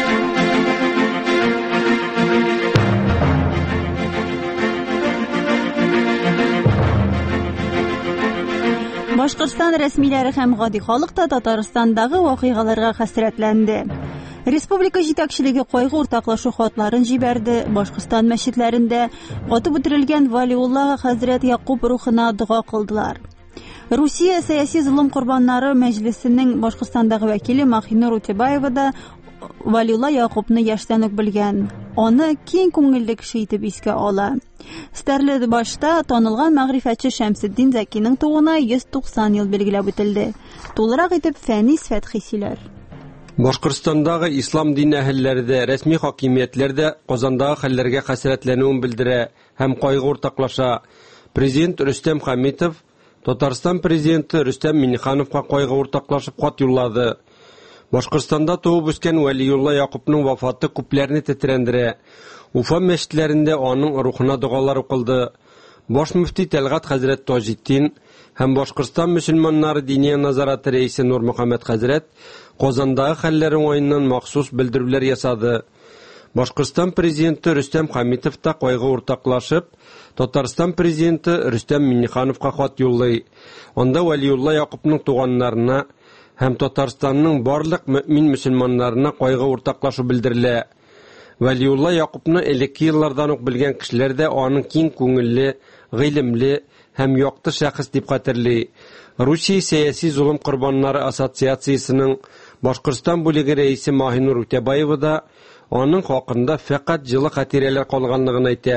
Башкортстан рәсмиләре һәм гади халык та Татарстандагы вакыйгаларга хәсрәтләнде. Республика җитәкчелеге кайгы уртаклашу хатларын җибәрде. Башкортстан мәчетләрендә атып үтерелгән Валиулла хәзрәт Якуб рухына дуга кылдылар. Русия сәяси зулым курбаннары мәҗлесенең Башкортстандагы вәкиле Махинур Утебаева да Валиулла Якубны яшьтән үк белгән. Аны киң күңелле кеше итеп искә ала. Стәрле башта танылган мәгърифәтче Шәмсетдин Зәкинең тууына 190 ел билгеләп үтелде. Тулырак итеп Фәнис Фәтхи сөйләр. Башкортстандагы ислам дин әһелләре, рәсми хакимиятләр дә Казандагы хәлләргә хәсрәтләнүен белдерә һәм кайгы уртаклаша. Президент Рөстәм Хәмитов Татарстан президенты Рөстәм Миңнехановка кайгы уртаклашып хат юллады. Башкортстанда туып үскән Вәлиулла Якубның вафаты күпләрне тетрәндерә. Уфа мәчетләрендә аның рухына дугалар укылды. Баш мөфти Тәлгат хәзрәт Таҗетдин һәм Башкортстан мөселманнары диния назараты рәисе Нурмөхәммәд хәзрәт Казандагы хәлләр уңаеннан махсус белдерүләр ясады. Башкортстан президенты Рөстәм Хәмитов та кайгы уртаклашып, Татарстан президенты Рөстәм Миңнехановка хат юллый. Анда Вәлиулла Якубның туганнарына һәм Татарстанның барлык мөэмин мөселманнарына кайгы уртаклашу белдерелә. Вәлиулла Якубны элекке еллардан ук белгән кешеләр дә аның киң күңелле, гыйлемле һәм якты шәхес дип хәтерли. Русия сәяси зулым корбаннары ассоциациясенең Башкортстан бүлеге рәисе Махинур Утебаева да аның хакында фәкать җылы хатирәләр калганлыгын әйтә.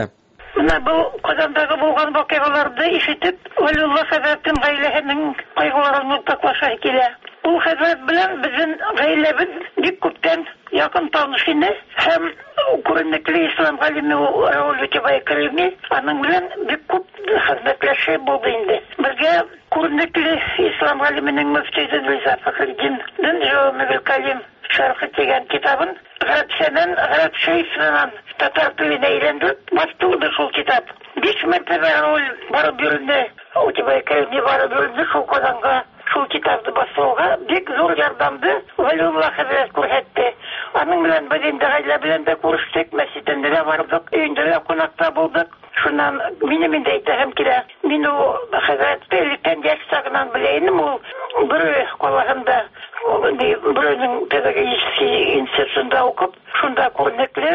Менә бу Казандагы булган вакыйгаларда ишетеп, Вәлиулла хәзрәтнең гаиләһенең кайгыларын уртаклаша килә. Ул хәзрәт белән безнең гаиләбез бик күптән якын таныш иде һәм күренекле ислам галиме Раул Утебай Кәрими аның белән бик күп хезмәтләшә булды инде. Безгә күренекле ислам галименең мөфти Риза Фәхретдиннең Җавамил Калим шәрхи дигән китабын гәрәпчәннән татар теленә өйрәндереп бастырды шул китап. 5 мәртәбә Раул барып йөрде, Утебай Кәрими барып йөрде шул Казанга. Шул китапты басуга бик зур ярдәмде Вәлиулла хәзрәт күрсәтте. Аның белән без инде гаилә белән дә күрештек, мәсҗидендә дә бардык, өендә дә кунакта булдык. Шуннан минем инде әйтәм килә. Мин ул хәзрәтте электән яшь сагыннан беләйнем, ул бер калагында бернең теге институтында укып, шунда күренекле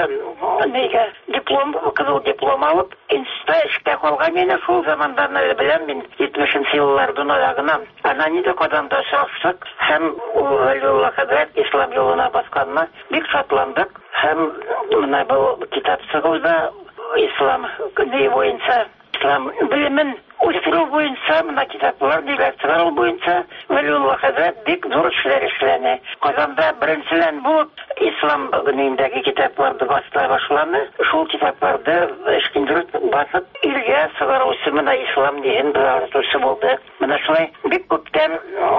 диплом алып, институтта эшкә калган иде шул замандан беләм мин 70-нче еллардан аягынан. Ана нидә Казанда шашлык һәм Вәлиулла хәзрәт ислам юлына басканына бик шатландык һәм менә бу китап сыгылда ислам көне буенча ислам белемен үстерү буенча менә китаплар дигән буенча Вәлиулла хәзрәт бик зур эшләр эшләне. Казанда беренчелән булып ислам гөнендәге китапларны басыла башланы. Шул китапларда эшкиндереп басып илгә сыгаручы менә ислам дигән бер булды. Менә шулай бик күптән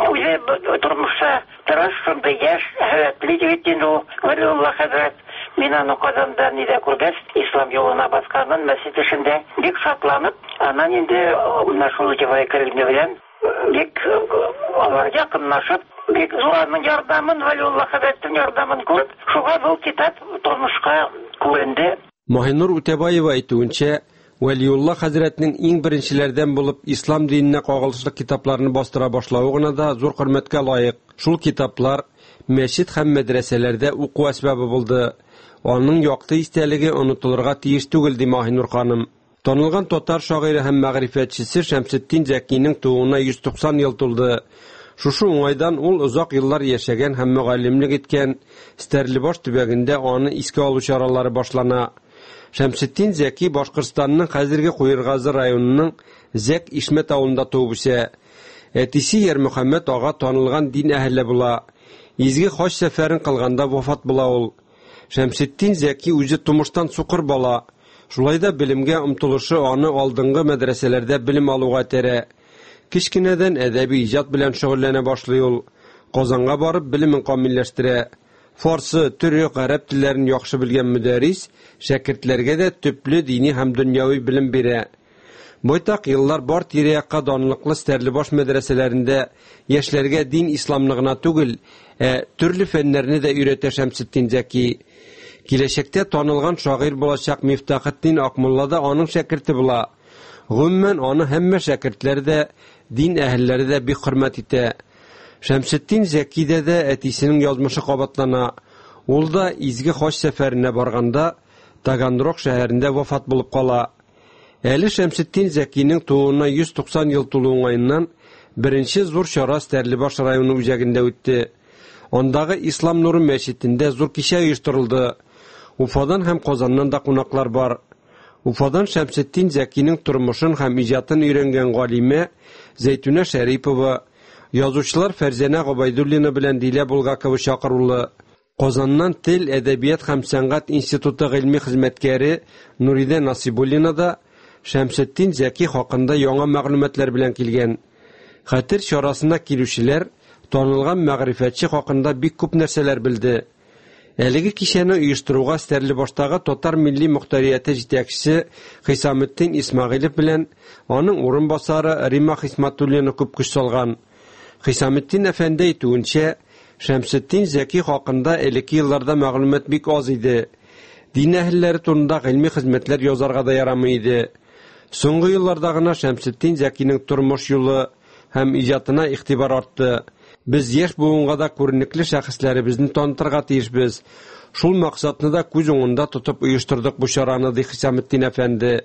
үзе тормышта тырышынды яшь хәятли җитен ул Вәлиулла хәзрәт. Мин аны Казанда нидә күргәч, ислам юлына басканын мәсҗид эшендә бик шатланып, аннан инде менә шул Утебай Кәрими белән бик алар якынлашып, бик зур ярдәмен Вәлиулла хәзрәттән ярдәмен күреп, шуга бу китап тормышка күренде. Маһинур Утебаева әйтүенчә, Вәлиулла хәзрәтнең иң беренчеләрдән булып ислам диненә кагылышлы китапларны бастыра башлауы гына да зур хөрмәткә лаек. Шул китаплар мәчет һәм мәдрәсәләрдә уку әсбабы булды. Аның якты истәлеге онытылырга тиеш түгел ди Маһинур ханым. Танылган татар шагыйре һәм мәгърифәтчесе Шәмсетдин Зәкинең тууына 190 ел тулды. Шушы уңайдан ул озак еллар яшәгән һәм мөгаллимлек иткән Стәрлебаш төбәгендә аны искә алу чаралары башлана. Шәмсетдин Зәки Башкортстанның хәзерге Куйыргазы районының Зәк Ишмәт авылында туып үсә. Әтисе Ярмөхәммәд ага танылган дин әһле була. Изге хаҗ сәфәрен кылганда вафат була ул. Шәмсетдин Зәки үзе тумыштан сукыр бала. Шулай да белемгә омтылышы аны алдынгы мәдрәсәләрдә белем алуга тәрә. Кичкенәдән әдәби иҗат белән шөгыльләнә башлый ул. Казанга барып белемен камилләштерә. Фарсы, төрек, гарәп телләрен яхшы белгән мөдәррис шәкертләргә дә төпле дини һәм дөньяви белем бирә. Байтак еллар бар тирә-якка данлыклы Стәрлебаш мәдрәсәләрендә яшьләргә дин исламлыгына түгел, төрле фәннәрне дә өйрәтә Шәмсетдин Зәки. Киләчәктә танылган шагыйрь булачак Мифтахетдин Акмулла да аның шәкерте була. Гомумән аны һәммә шәкертләр дә, дин әһелләре дә бик хөрмәт итә. Шәмсетдин Зәкидә дә әтисенең язмышы кабатлана. Ул да изге хаҗ сәфәренә барганда Таганрог шәһәрендә вафат булып кала. Әле Шәмсетдин Зәкинең тууына 190 ел тулу уңаеннан беренче зур чара Стәрлебаш районы үзәгендә үтте. Ондагы Ислам Нуры мәчетендә зур кичә оештырылды. Уфадан һәм Казаннан да кунаклар бар. Уфадан Шәмсетдин Зәкинең тормышын һәм иҗатын өйрәнгән галиме Зәйтүнә Шәрипова, язучылар Фәрзәнә Гобайдуллина белән Дилә Булгакова чакырылды. Казаннан Тел, әдәбият һәм сәнгать институты гыйльми хезмәткәре Нуридә Насибуллина да Шәмсетдин Зәки хакында яңа мәгълүматлар белән килгән. Хәтер чарасына килүчеләр танылган мәгърифәтче хакында бик күп нәрсәләр белде. Әлеге кичәне оештыруга Стәрлебаштагы татар милли мөхтәрияте җитәкчесе Хисаметдин Исмагыйлов белән аның урынбасары Рима Хисмәтуллина күп көч салган. Хисаметдин әфәнде әйтүенчә, Шәмсетдин Зәки хакында элекке елларда мәгълүмат бик аз иде. Дин әһелләре турында гыйльми хезмәтләр язарга да ярамый иде. Соңгы елларда гына Шәмсетдин Зәкинең тормыш юлы һәм иҗатына игътибар артты. Без яшь буынга да күренекле шәхесләребезне танытырга тиешбез. Шул максатны да күз уңында тотып оештырдык бу чараны, ди Хисаметдин әфәнде.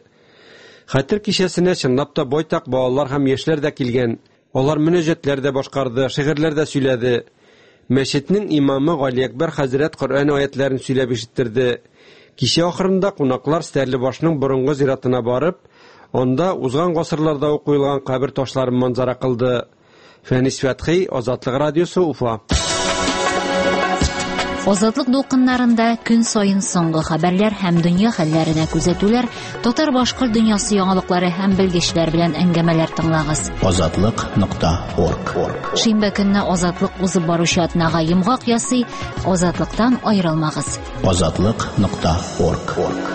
Хәтер кичәсенә чынлап та байтак балалар һәм яшьләр дә килгән. Алар мөнәҗәтләр дә башкарды, шигырьләр дә сөйләде. Мәчетнең имамы Галиәкбәр хәзрәт Коръән аятларын сөйләп ишеттерде. Кичә ахырында кунаклар Стәрлебашның борынгы зиратына барып, анда узган гасырларда куелган кабер ташларын манзара кылды. Фәнис Фәтхи, Азатлык радиосы, Уфа. Азатлык дулкыннарында көн сайын соңгы хәбәрләр һәм дөнья хәлләренә күзәтүләр, татар-башкорт дөньясы яңалыклары һәм белгечләр белән әңгәмәләр тыңлагыз. Азатлык.орг. Шимбә көнне Азатлык узып баручы атнага йомгак ясый, Азатлыктан аерылмагыз. Азатлык.орг.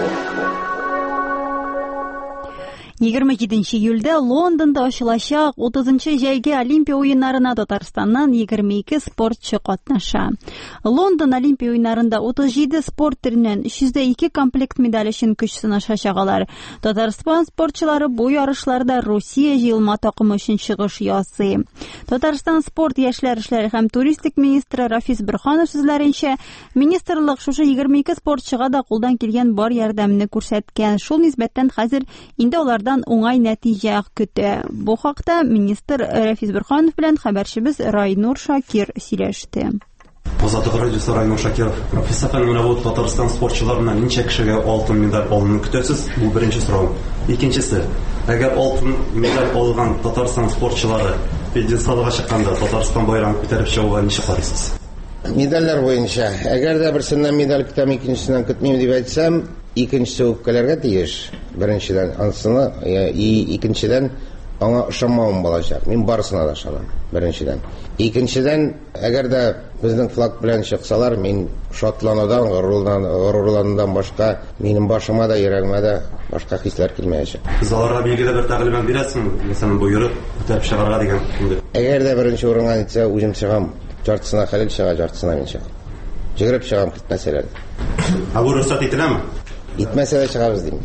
27 июльдә Лондонда ачылачак 30-нчы җәйге Олимпия уеннарына Татарстаннан 22 спортчы катнаша. Лондон Олимпия уеннарында 37 спорт төреннән 302 комплект медаль өчен көч сынашачагалар. Татарстан спортчылары бу ярышларда Русия җыелма такымы өчен чыгыш ясый. Татарстан спорт, яшьләр эшләре һәм туристик министры Рафис Борханов сүзләренчә, министрлык шушы 22 спортчыга да кулдан килгән бар ярдәмне күрсәткән. Шул нисбәттән хәзер инде алардан уңай нәтиҗә көтә. Бу хакта министр Рафис Борханов белән хәбәрчебез Райнур Шакир сөйләште. Азатлык радиосы Райнур Шакиров. Профессор Менавод Татарстан спортчыларына ничә кешегә алтын медаль алуны көтәсез? Бу беренче сорау. Икенчесе, әгәр алтын медаль алган Татарстан спортчылары пьедесталга чыкканда Татарстан байрагын күтәреп чыгуга ничек карыйсыз? Медальләр буенча, әгәр дә берсеннән медаль көтәм, икенчесеннән көтмим дип әйтсәм, икенчесе үпкәләргә тиеш. Беренчедән ансыны, икенчедән аңа ышанмавым булачак. Мин барысына да ышанам. Беренчедән. Икенчедән, әгәр дә безнең флаг белән чыксалар, мин шатланадан, горурланудан башка минем башыма да, йөрәгемә дә башка хисләр килмәячәк. Сез аларга билгеле бер тәгълимат бирәсезме? Мәсәлән, буйрык күтәреп чыгарга дигән. Әгәр дә беренче урынга итсә, үзем чыгам. Жартысына Хәлил чыга, жартысына мин чыгам. Җигреп чыгам мәсьәләдә. Бу рөхсәт ителәме? Итмәсә дә чыгабыз дим.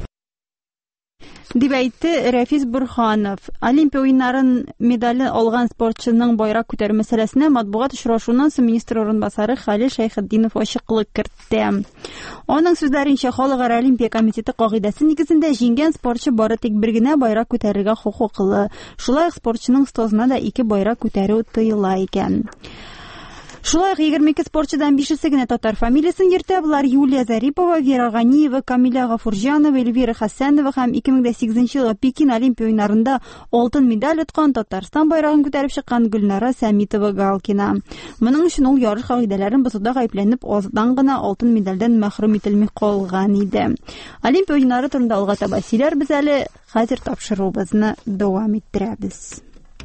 Дип әйтте Рафис Борханов. Олимпия уеннарын медале алган спортчының байрак күтәрү мәсьәләсенә матбугат очрашуыннан соң министр орынбасары Хәлил Шәйхетдинов ачыклык кертте. Аның сүзләренчә, Халыкара Олимпия комитеты кагыйдәсе нигезендә җиңгән спортчы бары тик бер генә байрак күтәрергә хокуклы. Шулай ук спортчының стозына да 2 байрак күтәрү тыела икән. Шулай 22 спортчыдан 5-се генә татар фамилиясын йөртә. Булар Юлия Зарипова, Вера Ганиева, Камиля Гафурҗанова, Эльвира Хәсәнова һәм 2008 елда Пекин Олимпия уеннарында алтын медаль тоткан, Татарстан байрагын күтәреп чыккан Гөлнара Сәмитова Галкина. Моның өчен ул ярыш кагыйдәләрен бозуда гаепләнеп, аздан гына алтын медальдән мәхрүм ителми калган иде. Олимпия уеннары турында алга таба сөйләрбез әле, хәзер тапшыруыбызны дәвам иттерәбез.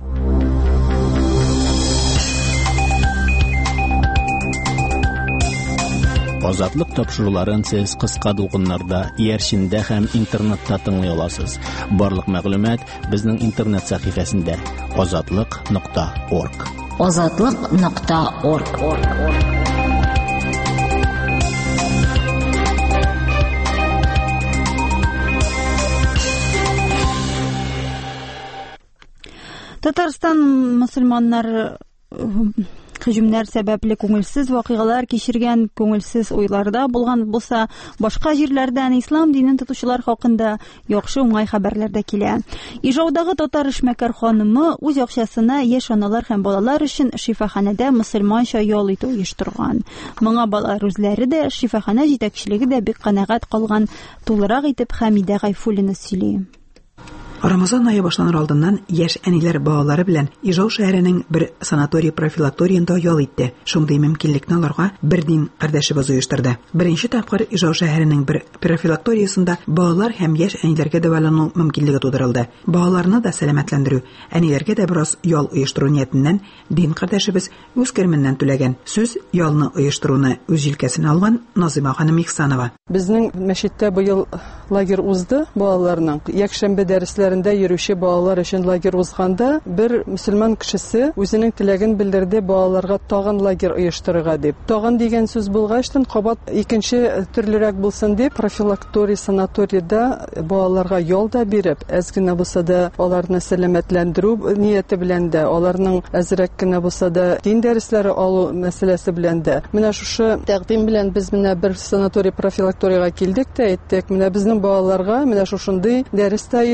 Азатлык тапшыруларын сез кыска дулкыннарда, иярчиндә һәм интернетта тыңлый аласыз. Барлык мәгълүмат безнең интернет сәхифәсендә azatlyk.org. Azatlyk.org. Татарстан мөселманнары һөҗүмнәр сәбәпле күңелсез вакыйгалар кичергән, күңелсез уйларда булган булса, башка җирләрдән ислам динен тотучылар хакында яхшы уңай хәбәрләр дә килә. Ижаудагы татар эшмәкәр ханымы үз акчасына яшь аналар һәм балалар өчен шифаханәдә мөселманча ял итү оештырган. Моңа балалар үзләре дә, шифахана җитәкчелеге дә бик канәгать калган. Тулырак итеп Хәмидә Гайфуллина сөйли. Рамазан айы башланыр алдыннан яшь әниләр балалары белән Ижау шәһәренең бер санаторий-профилакториенда ял итте. Шундый мөмкинлекне аларга бер дин кардәшебез оештырды. Беренче тапкыр Ижау шәһәренең бер профилакториясында балалар һәм яшь әниләргә дәвалану мөмкинлеге тудырылды. Балаларны да сәламәтләндерү, әниләргә дә бераз ял оештыру ниятеннән дин кардәшебез үз керменнән түләгән. Сүз ялны оештыруны үз җилкәсенә алган Назыйма ханым Ихсанова. Безнең мәчеттә быел лагерь узды балаларның. Якшәмбе дәресләрендә йөрүче балалар өчен лагерь узганда, бер мөселман кешесе үзенең теләген белдерде балаларга тагын лагерь оештырырга дип. Тагын дигән сүз булгач, кабат икенче төрлерәк булсын дип, профилакторий санаторийда балаларга ял да биреп, әз генә булса да аларны сәламәтләндерү нияте белән дә, аларның әзрәк кенә булса да дин дәресләре алу мәсьәләсе белән дә. Менә шушы тәкъдим белән без менә бер санаторий профилакторийга килдек тә әйттек, менә безнең балаларга менә шушындый дәрестә оештырып,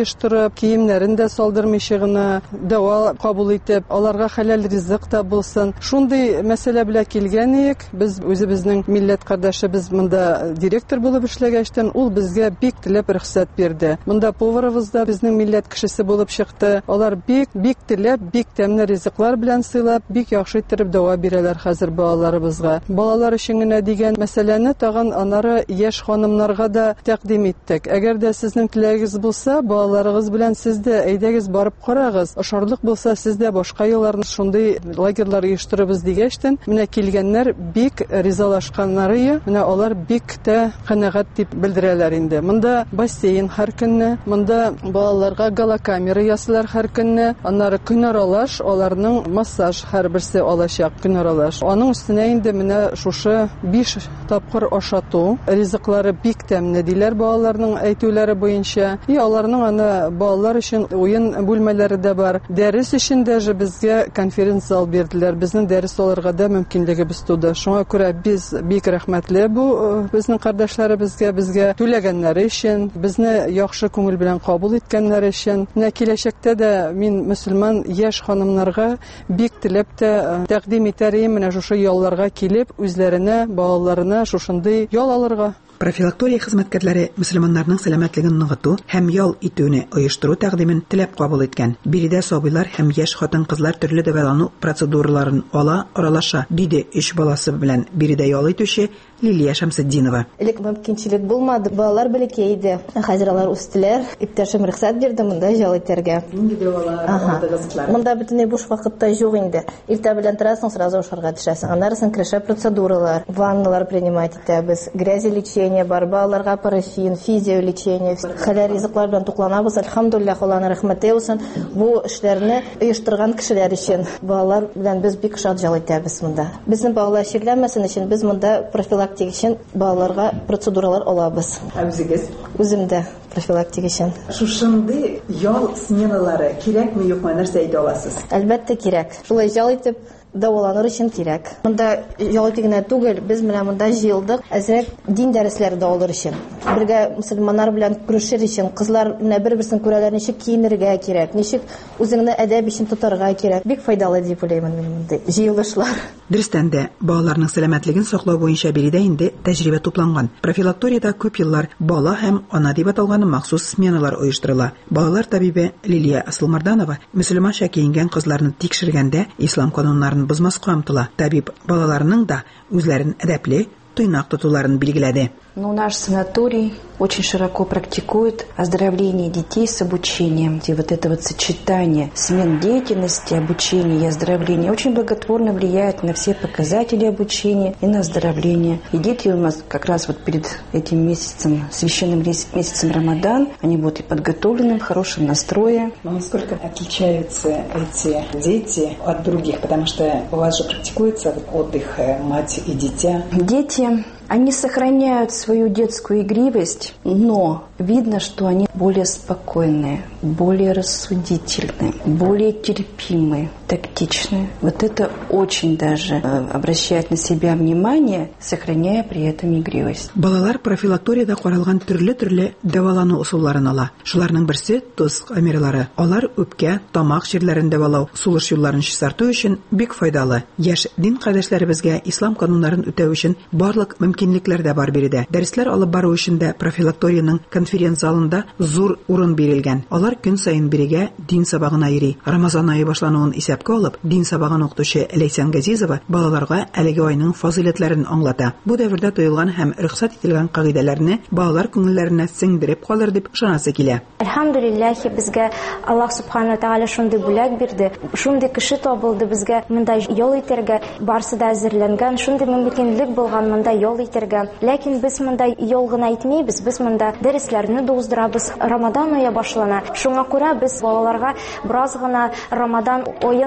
тапшырып, киемнәрен дә салдырмыйча гына, дәва кабул итеп, аларга хәләл ризык та булсын. Шундый мәсьәлә белән килгән идек. Без үзебезнең милләт кардәшебез монда директор булып эшләгәчтән, ул безгә бик теләп рөхсәт бирде. Монда поварыбыз да безнең милләт кешесе булып чыкты. Алар бик теләп, бик тәмле ризыклар белән сыйлап, бик яхшы итеп дәва бирәләр хәзер балаларыбызга. Балалар өчен генә дигән мәсьәләне тагын анары яшь ханымнарга да тәкъдим иттек. Әгәр дә сезнең теләгегез булса, балаларыгыз белән сез дә әйдәгез барып карагыз. Ошарлык булса, сез дә башка елларны шундый лагерьлар оештырабыз дигәчтән, менә килгәннәр бик ризалашканнары, менә алар бик тә канәгать дип белдерәләр инде. Монда бассейн һәр көнне, монда балаларга галокамера ясыйлар һәр көнне, аннары көнаралаш, аларның массаж һәрберсе алачак көнаралаш. Аның өстенә инде менә шушы 5 тапкыр ашату, ризыклары бик тәмле диләр балаларның әйтүләре буенча. И аларның аны балалар өчен уен бүлмәләре дә бар. Дәрес өчен дә безгә конференц зал бирделәр. Безнең дәрес алырга да мөмкинлегебез туды. Шуңа күрә без бик рәхмәтле бу безнең кардәшләребезгә түләгәннәре өчен, безне яхшы күңел белән кабул иткәннәре өчен. Менә киләчәктә дә мин мөселман яшь ханымнарга бик теләп тә тәкъдим итәр идем, менә шушы ялларга килеп, үзләренә, балаларына шушындый ял алырга. Профилактория хезмәткәрләре мөселманнарның сәламәтлеген ныгыту һәм ял итүне оештыру тәкъдимен теләп кабул иткән. Биредә сабыйлар һәм яшь хатын-кызлар төрле дәвалану процедураларын ала, аралаша, диде 3 баласы белән биредә ял итүче Лилия Шамсетдинова. Элек мөмкинчелек булмады, балалар бәләкәй иде. Хәзер алар үстеләр. Иптәшем рөхсәт бирде монда ял итәргә. Нинди дәвалар? Монда бөтенләй буш вакытта юк инде. Иртә белән торасың, сразу ушарга төшәсең. Аннары керешә процедуралар, ванналар принимать итәбез, грязелечение бар, балаларга парафин, физиолечение, хәләл ризыклар белән тукланабыз. Әлхәмдүлилләх, Аллаһның рәхмәте булсын. Бу эшләрне оештырган кешеләр өчен, балалар белән без бик шат ял итәбез монда. Безнең балалар шикләнмәсен өчен без монда профилактика өчен балаларга процедуралар алабыз. Үзегез? Үземдә профилактика өчен. Шушындый ял сменалары кирәкме, юкмы, нәрсә әйтә аласыз? Әлбәттә кирәк. Шулай ял итеп дәваланыр өчен кирәк. Монда ял итүгенә түгел, без менә монда җыелдык, әзрәк дин дәресләре дә алыр өчен. Бергә мөселманнар белән күрешер өчен, кызлар менә бер-берсен күрәләр, ничек киенергә кирәк, ничек үзеңне әдәп өчен тотарга кирәк. Бик файдалы дип уйлыйм мин монда җыелышлар. Дөрестән дә балаларның сәламәтлеген саклау буенча биредә инде тәҗрибә тупланган. Профилакториядә күп еллар бала һәм ана дип аталган махсус сменалар оештырыла. Балалар табибы Лилия Асылмарданова мөселманча киенгән кызларны тикшергәндә ислам кануннарын бозмаска омтыла. Табиб балаларының да үзләрен әдәпле, тыйнак тотуларын билгеләде. Наш санаторий очень широко практикует оздоровление детей с обучением. И вот это вот сочетание смен деятельности, обучения и оздоровления очень благотворно влияет на все показатели обучения и на оздоровление. И дети у нас как раз вот перед этим месяцем, священным месяцем Рамадан, они будут и подготовлены, в хорошем настрое. Но насколько отличаются эти дети от других? Потому что у вас же практикуется отдых мать и дитя. Дети, они сохраняют свою детскую игривость, но видно, что они более спокойные, более рассудительные, более терпимые, тактичные. Вот это очень даже обращает на себя внимание, сохраняя при этом игривость. Балалар профилакториядә каралган төрле дәвалану усулларын ала. Шуларның берсе тоз камералары. Алар үпкә, тамак җирләрен дәвалау, сулыш юлларын чистарту өчен бик файдалы. Яшь дин кардәшләребезгә ислам кануннарын үтәү өчен барлык мөмкинлекләр дә бар биредә. Дәресләр алып бару өчен дә профилакторияның конференц залында зур урын бирелгән. Алар көн саен бирегә дин сабагына йөри. Рамазан ае башлануын исәпкә алып, дин сабагын укытучы Ләйсән Газизова балаларга әлеге айның фазиләтләрен аңлата. Бу дәвердә тоелган һәм рөхсәт ителгән кагыйдәләрне балалар күңелләренә сеңдереп калыр дип ышанасы килә. Әлхәмдүлилләһ, безгә Аллаһ субхана тәгалә шундый бүләк бирде. Шундый кеше табылды безгә монда ял итәргә, барсы да әзерләнгән, шундый мөмкинлек булган монда ял итәргә. Ләкин без монда ял гына итмибез, без монда дәресләрне уздырабыз. Рамадан ае башлана. Шуңа күрә без балаларга бераз гына Рамадан аен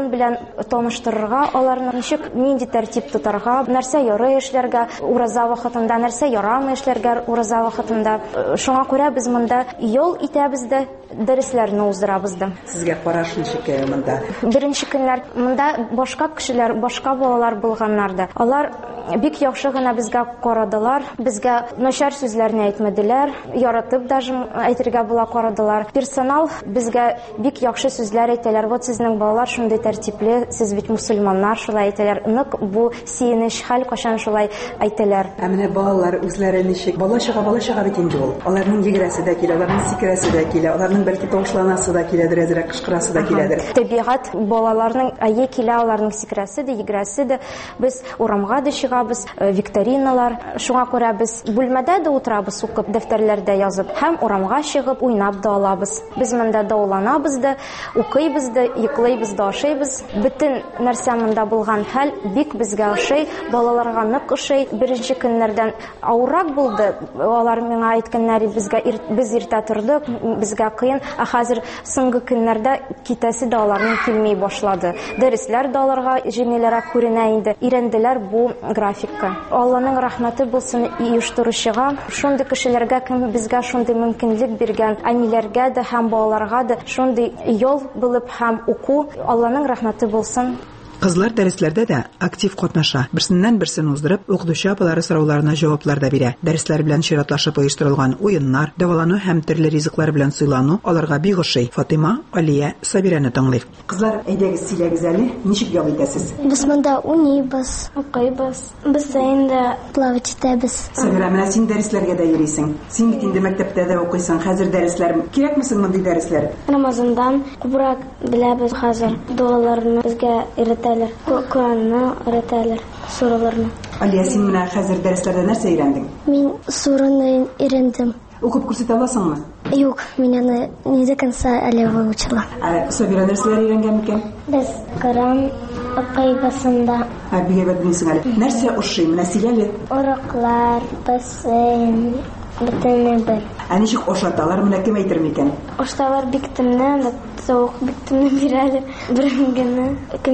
дин белән таныштырырга, аларны ничек, нинди тәртип тотарга, нәрсә ярый эшләргә ураза вакытында, нәрсә ярамый эшләргә ураза вакытында. Шуңа күрә без монда юл итәбез дә, дәресләрне уздырабыз да. Сезгә караш ничек монда? Беренче көннәр монда башка кешеләр, башка балалар булганнар да. Алар бик яхшы гына безгә карадылар, безгә начар сүзләрне әйтмәделәр, яратып даже әйтергә була карадылар. Персонал безгә бик яхшы сүзләр әйтәләр. Вот сезнең балалар шундый тәртипле, сез бит мусульманнар, шулай әйтәләр. Нык бу сөенеч хәл кашан шулай әйтәләр. Ә менә балалар үзләре ничек? Бала-чага бит инде ул. Аларның йөгерәсе дә килә, аларның сикерәсе дә килә, аларның бәлки тавышланасы да киләдер, әзрәк кычкырасы да киләдер. Табигать балаларның әйе килә, аларның сикерәсе дә, йөгерәсе дә. Без урамга да чыгабыз, викториналар. Шуңа күрә без бүлмәдә дә утырабыз, укып, дәфтәрләрдә язып, һәм урамга чыгып уйнап да алабыз. Без монда дауланабыз да, укыйбыз да, йоклыйбыз да, ашыйбыз. Бөтен нәрсә монда булган хәл бик безгә ошый, балаларга нык ошый. Беренче көннәрдән авырак булды. Алар миңа әйткәннәр, без иртә тордык, безгә кыен, ә хәзер соңгы көннәрдә китәсе дә аларның килмәй башлады. Дәресләр дә аларга җиңелрәк күренә инде. Иренделәр бу графикка. Алланың рәхмәте булсын оештыручыга, шундый кешеләргә, кем безгә шундый мөмкинлек биргән, әниләргә дә һәм балаларга да шундый юл булып һәм уку, Алланың рәхмәте булсын. Кызлар дәресләрдә дә актив катнаша. Берсеннән-берсен уздырып, укытучы апалары сорауларына җаваплар да бирә. Дәресләр белән чиратлашып оештырылган уеннар, дәвалану һәм төрле ризыклар белән сыйлану аларга бик ошый. Фатыйма, Алия, Сабираны тыңлый. Кызлар, әйдәгез сөйләгез әле, ничек ял итәсез? Без монда уйныйбыз, укыйбыз, бассейнда плавать итәбез. Сабира, менә син дәресләргә дә йөрисең. Син бит инде мәктәптә дә укыйсың. Хәзер дәресләр кирәкмисең мондый дәресләр? Рамазандан күбрәк беләбез хәзер. Дуаларны безгә өйрәтәләр, Коранны өйрәтәләр, сураларны. Алия, син менә хәзер дәресләрдә нәрсә өйрәндең? Мин сураны өйрәндем. Укып күрсәтә аласыңмы? Юк, мин аны не до конца әле выучила. Сабира, нәрсәләр өйрәнгән микән? Без Коран укыйбызында. Бик әйбәт белсең әле. Нәрсә ошый? Менә сөйләле. Уроклар, бассейн, бөтенне бер. Ничек ошаталар, менә кем әйтер микән? Ошаталар бик тәмле, соук бик тәмле бирәләр. Бергәне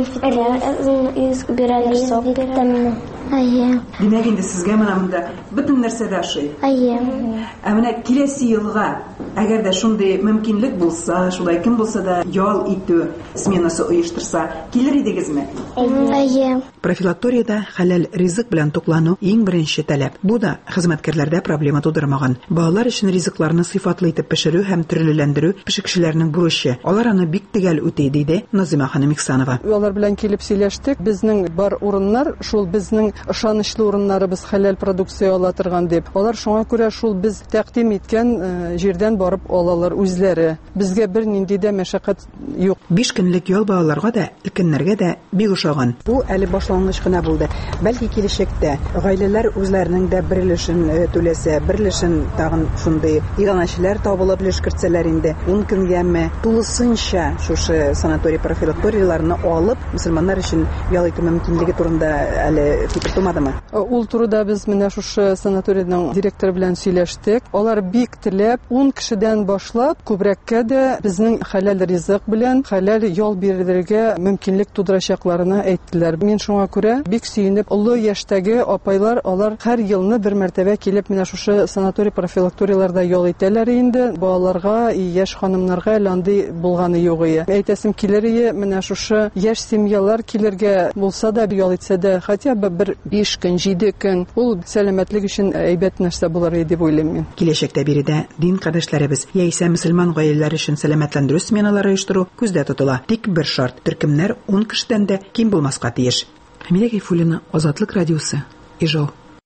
конфетлар бирәләр, соук бик тәмле. Әйе. Димәк инде сезгә менә монда бөтен нәрсә дә ошый. Әйе. Менә киләсе елга, әгәр дә шундый мөмкинлек булса, шулай кем булса да ял итү сменасы оештырса, килер идегезме? Әйе. Профилакториядә хәләл ризык белән туклану иң беренче таләп. Бу да хезмәткәрләрдә проблема тудырмаган. Балалар өчен ризыкларны сыйфатлы итеп пешерү һәм төрлеләндерү пешекчеләрнең бурычы. Алар аны бик төгәл үти, диде Назима ханым Ихсанова. Алар белән килеп сөйләштек. Безнең бар урыннар, шул безнең ышанычлы урыннарыбыз хәләл продукция ала торган дип. Алар шуңа күрә шул без тәкъдим иткән җирдән барып алалар үзләре. Безгә бер нинди дә мәшәкать юк. 5 көнлек ял балаларга да, өлкәннәргә дә бик ошаган. Бу әле башлангыч кына булды. Бәлки киләчәктә гаиләләр үзләренең дә бер өлешен түләсә, бер өлешен тагын шундый иганәчеләр табылып өлешкертсәләр инде, 10 көнгәме тулысынча шушы санаторий профилакторияларны алып, мөселманнар өчен ял итү мөмкинлеге турында әле фикер тумадымы? Ул турыда без менә шушы санаторийның директоры белән сөйләштек. Алар бик теләп 10 кешедән башлап күбрәккә дә безнең хәләл ризык белән хәләл ял бирергә мөмкинлек тудырачакларына әйттеләр. Мин шуңа күрә бик сөенеп, олы яшьтәге апайлар, алар һәр елны бер мәртәбә килеп менә шушы санаторий профилакторияларда ял итәләр инде. Балаларга, яшь ханымнарга андый булганы юк иде. Әйтәсем килер иде, менә шушы яшь семьялар килергә булса да ял итсә дә, хотя бы бер 5 көн, 7 көн, ул сәламәтлек өчен әйбәт нәрсә булыр иде дип уйлыйм мин. Киләчәктә биредә дин кардәшләребез яисә мөселман гаиләләр өчен сәламәтләндерү сменалары оештыру күздә тотыла. Тик бер шарт: төркемнәр 10 кешедән дә ким булмаска тиеш. Хәмидә Гайфуллина, Азатлык радиосы, Ижау.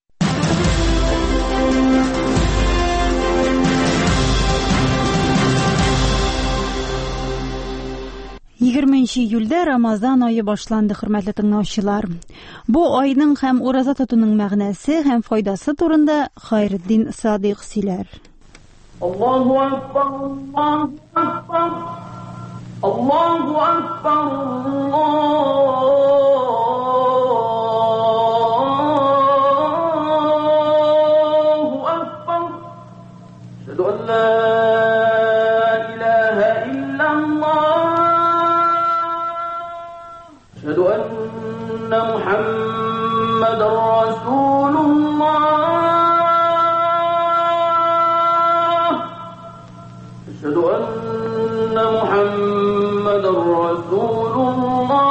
20 июльдә Рамазан ае башланды, хөрмәтле тыңлаучылар. Бу айның һәм ураза тотуның мәгънәсе һәм файдасы турында Хайретдин Садыйк сөйләр. Аллаһу акбар, Аллаһу акбар, Аллаһу акбар. Әшһәдү ан ла илаһа иллаллаһ محمد رسول الله أشهد أن محمد رسول الله.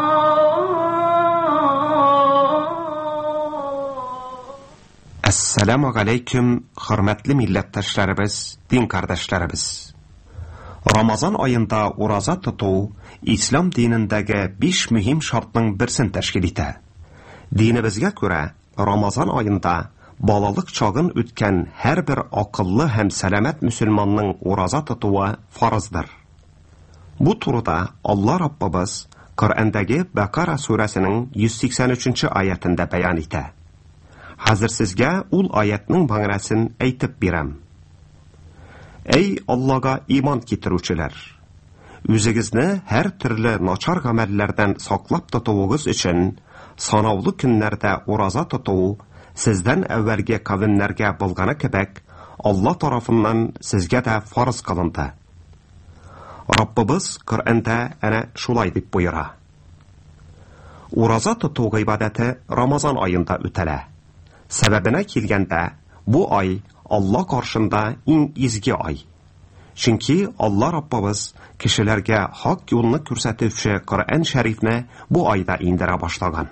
Assalamu alaykum, hörmetli milletdaşlarыбыз, din kardeşlerimiz. Ramazan ayında uraza tutu İslam dinindagi 5 mühim şartның birsin teşkil ete. Dinimizge göre Ramazan ayında balalıq çağın ötken her bir akıllı hem selamet Müslümanның uraza tutuğu farzdır. Bu turda Allah Rabbimiz Kur'andagi Bakara suresinin 183. ayetinde beyan ete. Hazır sizge ul ayetning ma'nosini aytib beram. Ey Allah'a iman keltiruvchilar, o'zingizni har turli nachar amallardan saqlab tutuvingiz uchun sanavli kunlarda ro'za tutuv sizdan avvalgi qavmlarga bo'lgani kabi Alloh tomonidan sizga da farz qilindi. Rabbimiz Qur'onda ana shulay deb buyuradi. Ro'za tutuv ibodati Ramazon oyida o'tadi. Sababına kelganda bu ay Allah qarşında eng ezgi ay. Chunki Allah Rabbimiz kishilarga haq yo'lni ko'rsatuvchi Qur'on sharifni bu oyda indira boshlagan.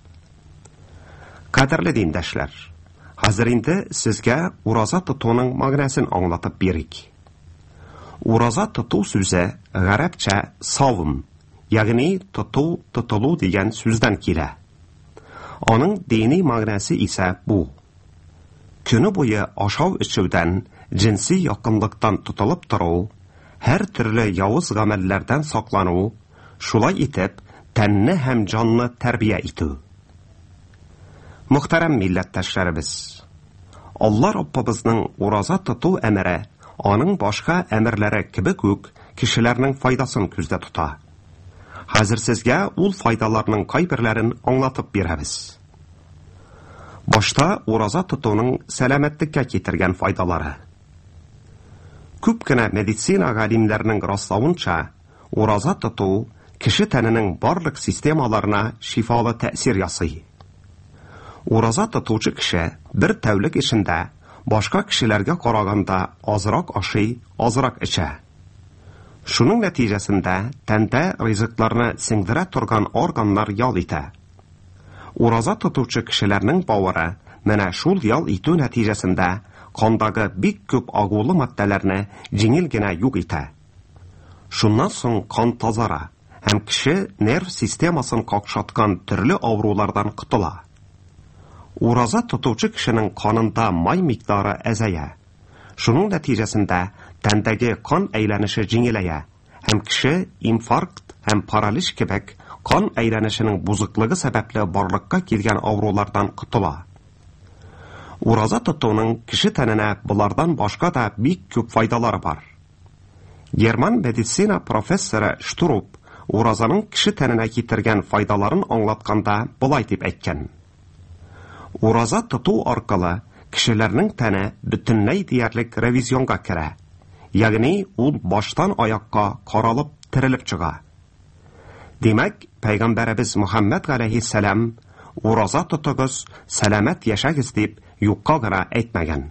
Qadrli dindoshlar, hozir endi sizga ro'za tutuvning ma'nosini anglatib berik. Ro'za tutuv so'zi arabcha savm, ya'ni tutulu degan so'zdan keladi. Onun dini ma'nosi ise bu. Kuni bo'yi oshov ichuvdan, jinsiy yaqinlikdan tutilib turuv, har turli yovuz amallardan saqlanuv, shulay etib tanni ham jonni tarbiya etuv. Muhtaram millatdoshlarimiz, Alloh Rabbimizning ro'za tutuv amri onun boshqa amrlari kabi ko'p kishilarning foydasini ko'zda tutadi. Hazır sizge ul faydalarının qaybirlerini anlatıp beramiz. Başta ro'za tutuğunun selametlikka keltirgan faydaları. Ko'pgina meditsina alimlerinin rastlavuncha, ro'za tutuv kishi tanining barliq sistemalarına şifalı ta'sir yasaydi. Ro'za tutuvchi kishi bir tavlik ichida boshqa kishilarga qaraganda ozroq ashiy, ozroq ichadi. Şunun neticesinde tende riziklarını singdire turgan organlar yol ite. Ro'za tutuvchi kishilarning baviri mana shul yol itu neticesinde qondagi bik ko'p ag'uli moddalarni jengilgina yo'q ite. Shundan so'ng qon tozara, ham kishi nerv sistemasini qaqshatgan turli avrulardan qutula. Ro'za tutuvchi kishining qonida may miqdori azaya. Şunun neticesinde tendagi qon aylanishi jengilaya, hem kishi infarkt hem paraliz kebek qon aylanishining buzuqligi sababli borliqqa kelgan avrulardan qutula. Ro'za tutuvning kishi tanina bulardan boshqa da bik ko'p foydalari bor. German meditsina professori Shtrup ro'zaning kishi tanina keltirgan foydalarini anglatganda bulay deb aytgan. Ro'za tutuv orqali kishilarning tani butunlay deyarlik revizyonga kira. Ya'ni u boshdan oyoqqa qoralib tirilib chiqa. Demak, payg'ambarimiz Muhammad alayhissalom ro'za tutug'iz, salomat yashagiz deb yo'qqagina aytmagan.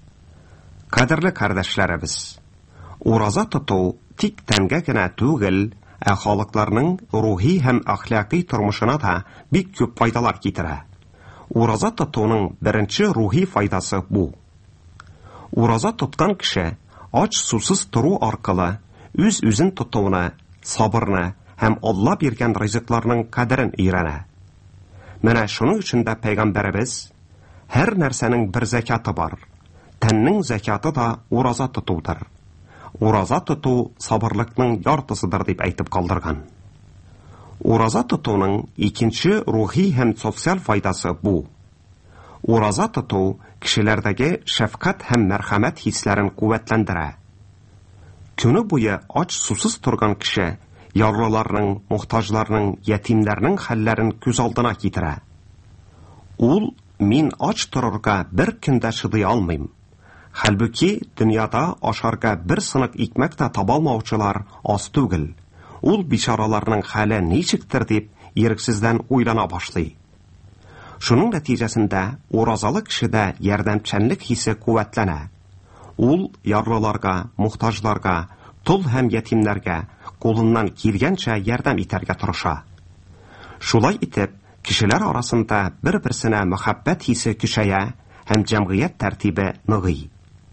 Qadrli qardoshlarimiz, ro'za tutuv tik tangagina tug'il, aholilarning ruhiy ham axloqiy turmushina da bik ko'p foydalar keltiradi. Ro'za tutuvning birinchi ruhiy foydasi bu. Ro'za tutgan kishi och suvsiz turuv orqali o'z-o'zin tutuvni, sabrni ham Alloh bergan rizqlarning qadrini o'rganadi. Mana shuning uchun da payg'ambarimiz har narsaning bir zakati bor. Tanning zakati da ro'za tutuvdir. Ro'za tutuv sabrlikning yortisidir deb aytib qoldirgan. Ro'za tutuvning ikkinchi ruhiy ham sotsial foydasi bu. Ro'za tutuv kishilardagi shafqat ham marhamat hislarini quvvatlantiradi. Kuni bo'yi och suvsiz turgan kishi yorlilarning, muhtojlarning, yetimlarning hallarini ko'z oldiga keltiradi. U men och tururga bir kunda chiday olmayman. Halbuki dunyoda osharga bir siniq ekmakda topolmovchilar oz tugil. Ul bichoralarning hali nechikdir deb eriksizdan o'ylana boshlaydi. Шуның нәтиҗәсендә уразалы кешедә ярдәмчәнлек хисе куәтләнә. Ул ярлыларга, мухтажларга, тол һәм ятимнәргә кулыннан килгәнчә ярдәм итәргә тырыша. Шулай итеп, кешеләр арасында бер-берсенә мәхәббәт хисе көчәя һәм җәмгыять тәртибе ныгый.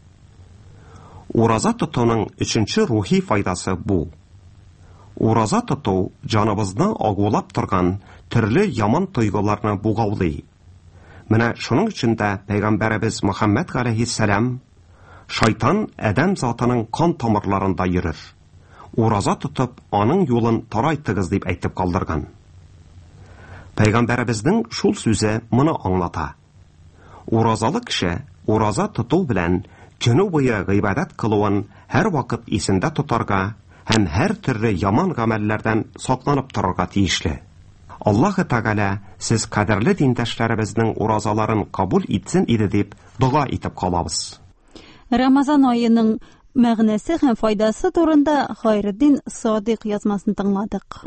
Ураза тотуның өченче рухи файдасы бу. Ураза тоту җаныбызны агулап торган төрле яман тойгыларны бугаулый. Менә шуның өчен дә Пәйгамбәребез Мөхәммәд галәйһиссәлам шайтан адәм затының кан тамырларында йөрер. Ураза тотып, аның юлын тарайтыгыз дип әйтеп калдырган. Пәйгамбәребезнең шул сүзе моны аңлата. Уразалы кеше ураза тоту белән көне буе гыйбадәт кылуын һәр вакыт исендә тотарга һәм һәр төрле яман гамәлләрдән сакланып торырга тиешле. Аллаһы Тәгалә сез кадерле диндәшләребезнең уразаларын кабул итсен иде дип дуа итеп калабыз. Рамазан айының мәгънәсе һәм файдасы турында Хайретдин Садыйк язмасын тыңладык.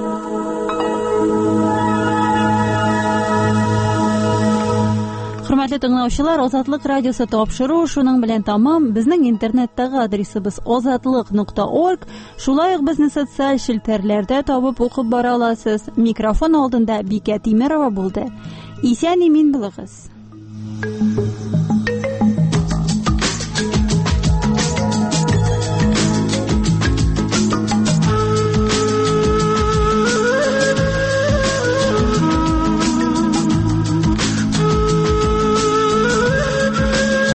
Хөрмәтле тыңлаучылар, Азатлык радиосы тапшыру шуның белән тамам. Безнең интернеттагы адресыбыз azatlyk.org. Шулай ук безне социаль челтәрләрдә табып укып бара аласыз. Микрофон алдында Бикә Тимерова булды. Исән-имин булыгыз.